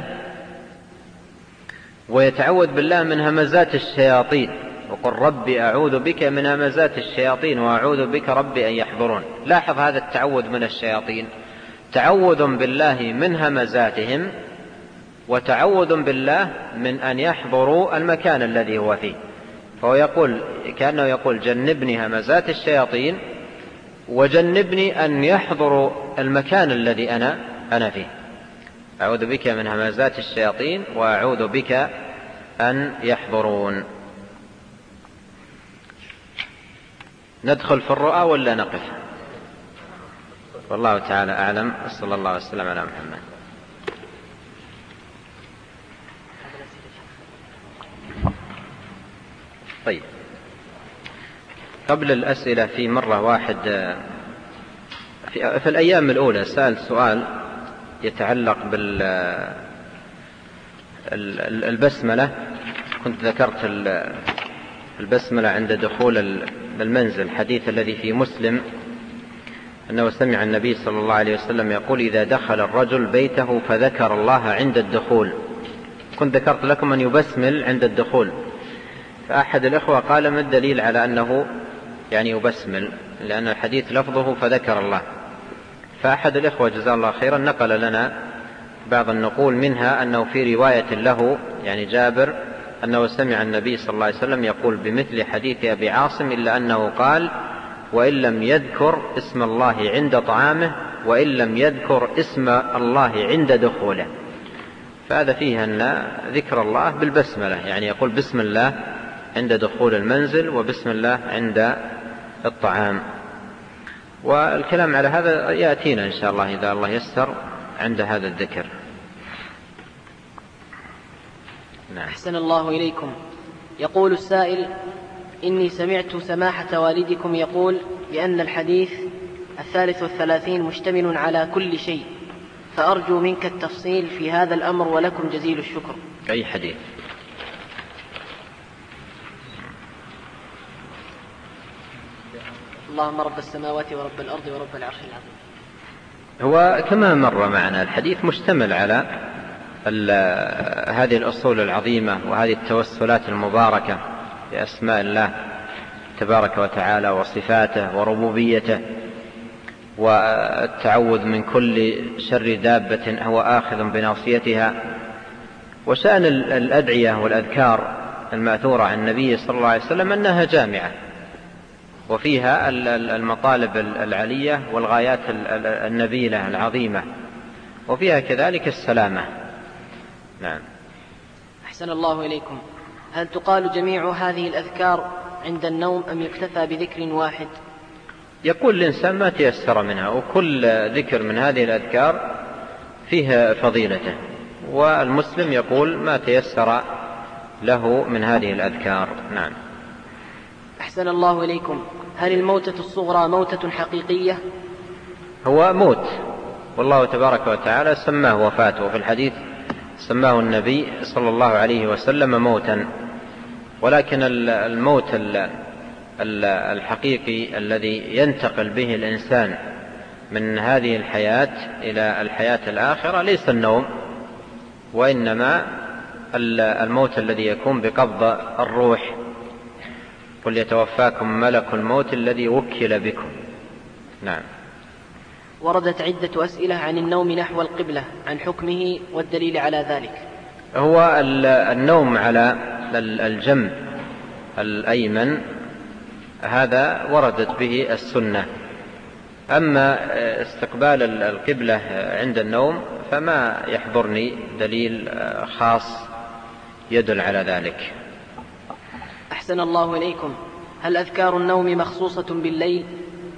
ويتعوذ بالله من همزات الشياطين. وقل ربي أعوذ بك من همزات الشياطين وأعوذ بك ربي أن يحضرون. لاحظ هذا التعوذ من الشياطين، تعوذ بالله من همزاتهم وتعوذ بالله من أن يحضروا المكان الذي هو فيه. فهو يقول كأنه يقول جنبني همزات الشياطين وجنبني أن يحضروا المكان الذي أنا فيه. أعوذ بك من همزات الشياطين وأعوذ بك أن يحضرون. ندخل في الرؤى ولا نقف؟ والله تعالى أعلم. صلى الله وسلم على محمد. طيب، قبل الأسئلة في مرة واحد في الأيام الأولى سأل سؤال يتعلق بالبسملة. كنت ذكرت البسملة عند دخول المنزل، حديث الذي في مسلم أنه سمع النبي صلى الله عليه وسلم يقول إذا دخل الرجل بيته فذكر الله عند الدخول. كنت ذكرت لكم أن يبسمل عند الدخول، فأحد الإخوة قال ما الدليل على أنه يعني يبسمل، لأن الحديث لفظه فذكر الله. فأحد الإخوة جزاه الله خيرا نقل لنا بعض النقول، منها أنه في رواية له يعني جابر أنه سمع النبي صلى الله عليه وسلم يقول بمثل حديث أبي عاصم، إلا أنه قال وإن لم يذكر اسم الله عند طعامه وإن لم يذكر اسم الله عند دخوله. فهذا فيه أن ذكر الله بالبسملة، يعني يقول بسم الله عند دخول المنزل وبسم الله عند الطعام. والكلام على هذا يأتينا إن شاء الله إذا الله يسر عند هذا الذكر. نعم. أحسن الله إليكم. يقول السائل: إني سمعت سماحة والدكم يقول بأن الحديث 33 مشتمل على كل شيء، فأرجو منك التفصيل في هذا الأمر ولكم جزيل الشكر. أي حديث؟ اللهم رب السماوات ورب الأرض ورب العرش العظيم. هو كما مر معنا الحديث مشتمل على هذه الأصول العظيمة وهذه التوسلات المباركة بأسماء الله تبارك وتعالى وصفاته وربوبيته، والتعوذ من كل شر دابة هو آخذ بناصيتها. وشأن الأدعية والأذكار المأثورة عن النبي صلى الله عليه وسلم أنها جامعة، وفيها المطالب العلية والغايات النبيلة العظيمة، وفيها كذلك السلامة. نعم. أحسن الله إليكم. هل تقال جميع هذه الأذكار عند النوم أم يكتفى بذكر واحد؟ يقول الإنسان ما تيسر منها، وكل ذكر من هذه الأذكار فيها فضيلته، والمسلم يقول ما تيسر له من هذه الأذكار. نعم. أحسن الله إليكم. هل الموتة الصغرى موتة حقيقية؟ هو موت، والله تبارك وتعالى سماه وفاته، وفي الحديث سماه النبي صلى الله عليه وسلم موتا. ولكن الموت الحقيقي الذي ينتقل به الإنسان من هذه الحياة إلى الحياة الآخرة ليس النوم، وإنما الموت الذي يكون بقبض الروح. قل يتوفاكم ملك الموت الذي وكل بكم. نعم. وردت عدة أسئلة عن النوم نحو القبلة، عن حكمه والدليل على ذلك. هو النوم على الجنب الأيمن هذا وردت به السنة. أما استقبال القبلة عند النوم فما يحضرني دليل خاص يدل على ذلك. أحسن الله إليكم. هل أذكار النوم مخصوصة بالليل؟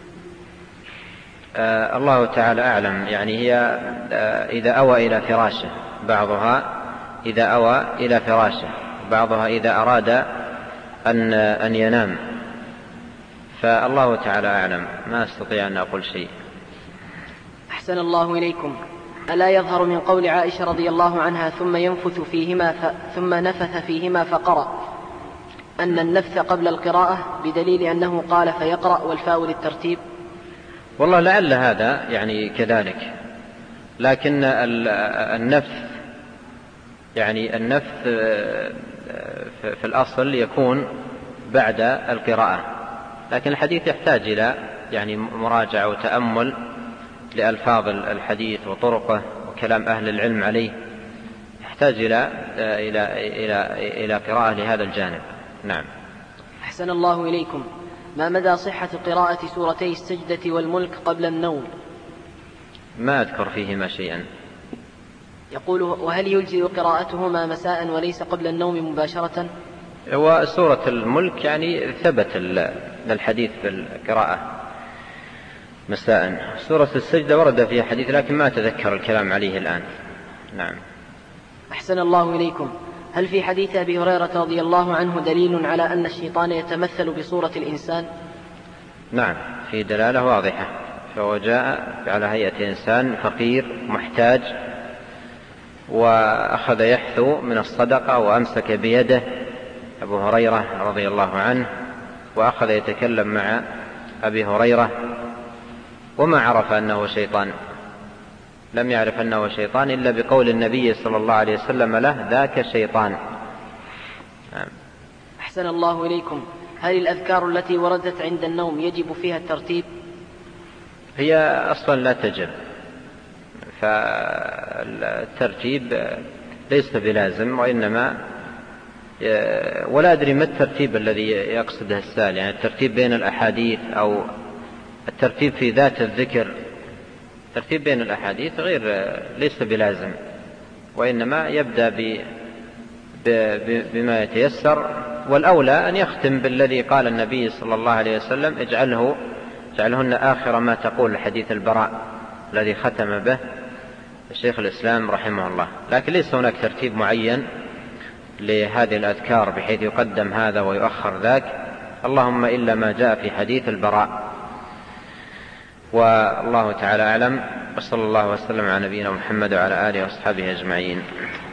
الله تعالى أعلم. يعني هي إذا أوى إلى فراشه، بعضها إذا أوى إلى فراشه، بعضها إذا أراد أن ينام، فالله تعالى أعلم، ما أستطيع أن أقول شيء. أحسن الله إليكم. ألا يظهر من قول عائشة رضي الله عنها ثم نفث فيهما فقرأ أن النفث قبل القراءة بدليل أنه قال فيقرأ والفاء للترتيب؟ والله لعل هذا يعني كذلك، لكن النفث يعني النفث في الأصل يكون بعد القراءة، لكن الحديث يحتاج إلى يعني مراجعة وتأمل لألفاظ الحديث وطرقه وكلام أهل العلم عليه، يحتاج إلى قراءة لهذا الجانب. نعم. أحسن الله إليكم. ما مدى صحة قراءة سورتي السجدة والملك قبل النوم؟ ما أذكر فيهما شيئا. يقول: وهل يجزئ قراءتهما مساء وليس قبل النوم مباشرة؟ وسورة الملك يعني ثبت الحديث بالقراءة مساء. سورة السجدة ورد فيها حديث لكن ما أتذكر الكلام عليه الآن. نعم. أحسن الله إليكم. هل في حديث أبي هريرة رضي الله عنه دليل على أن الشيطان يتمثل بصورة الإنسان؟ نعم، في دلالة واضحة. فهو جاء على هيئة إنسان فقير محتاج، وأخذ يحثو من الصدقة وأمسك بيده أبو هريرة رضي الله عنه، وأخذ يتكلم مع أبي هريرة وما عرف أنه شيطان، لم يعرف أنه شيطان إلا بقول النبي صلى الله عليه وسلم له: ذاك شيطان. أحسن الله إليكم. هل الأذكار التي وردت عند النوم يجب فيها الترتيب؟ هي أصلا لا تجب، فالترتيب ليس بلازم، وإنما ولا أدري ما الترتيب الذي يقصده السائل، يعني الترتيب بين الأحاديث أو الترتيب في ذات الذكر. الترتيب بين الأحاديث ليس بلازم، وإنما يبدأ بما يتيسر، والأولى أن يختم بالذي قال النبي صلى الله عليه وسلم: اجعلهن آخر ما تقول، حديث البراء الذي ختم به الشيخ الإسلام رحمه الله. لكن ليس هناك ترتيب معين لهذه الأذكار بحيث يقدم هذا ويؤخر ذاك، اللهم إلا ما جاء في حديث البراء. والله تعالى أعلم، وصلى الله وسلم على نبينا محمد وعلى آله وأصحابه أجمعين.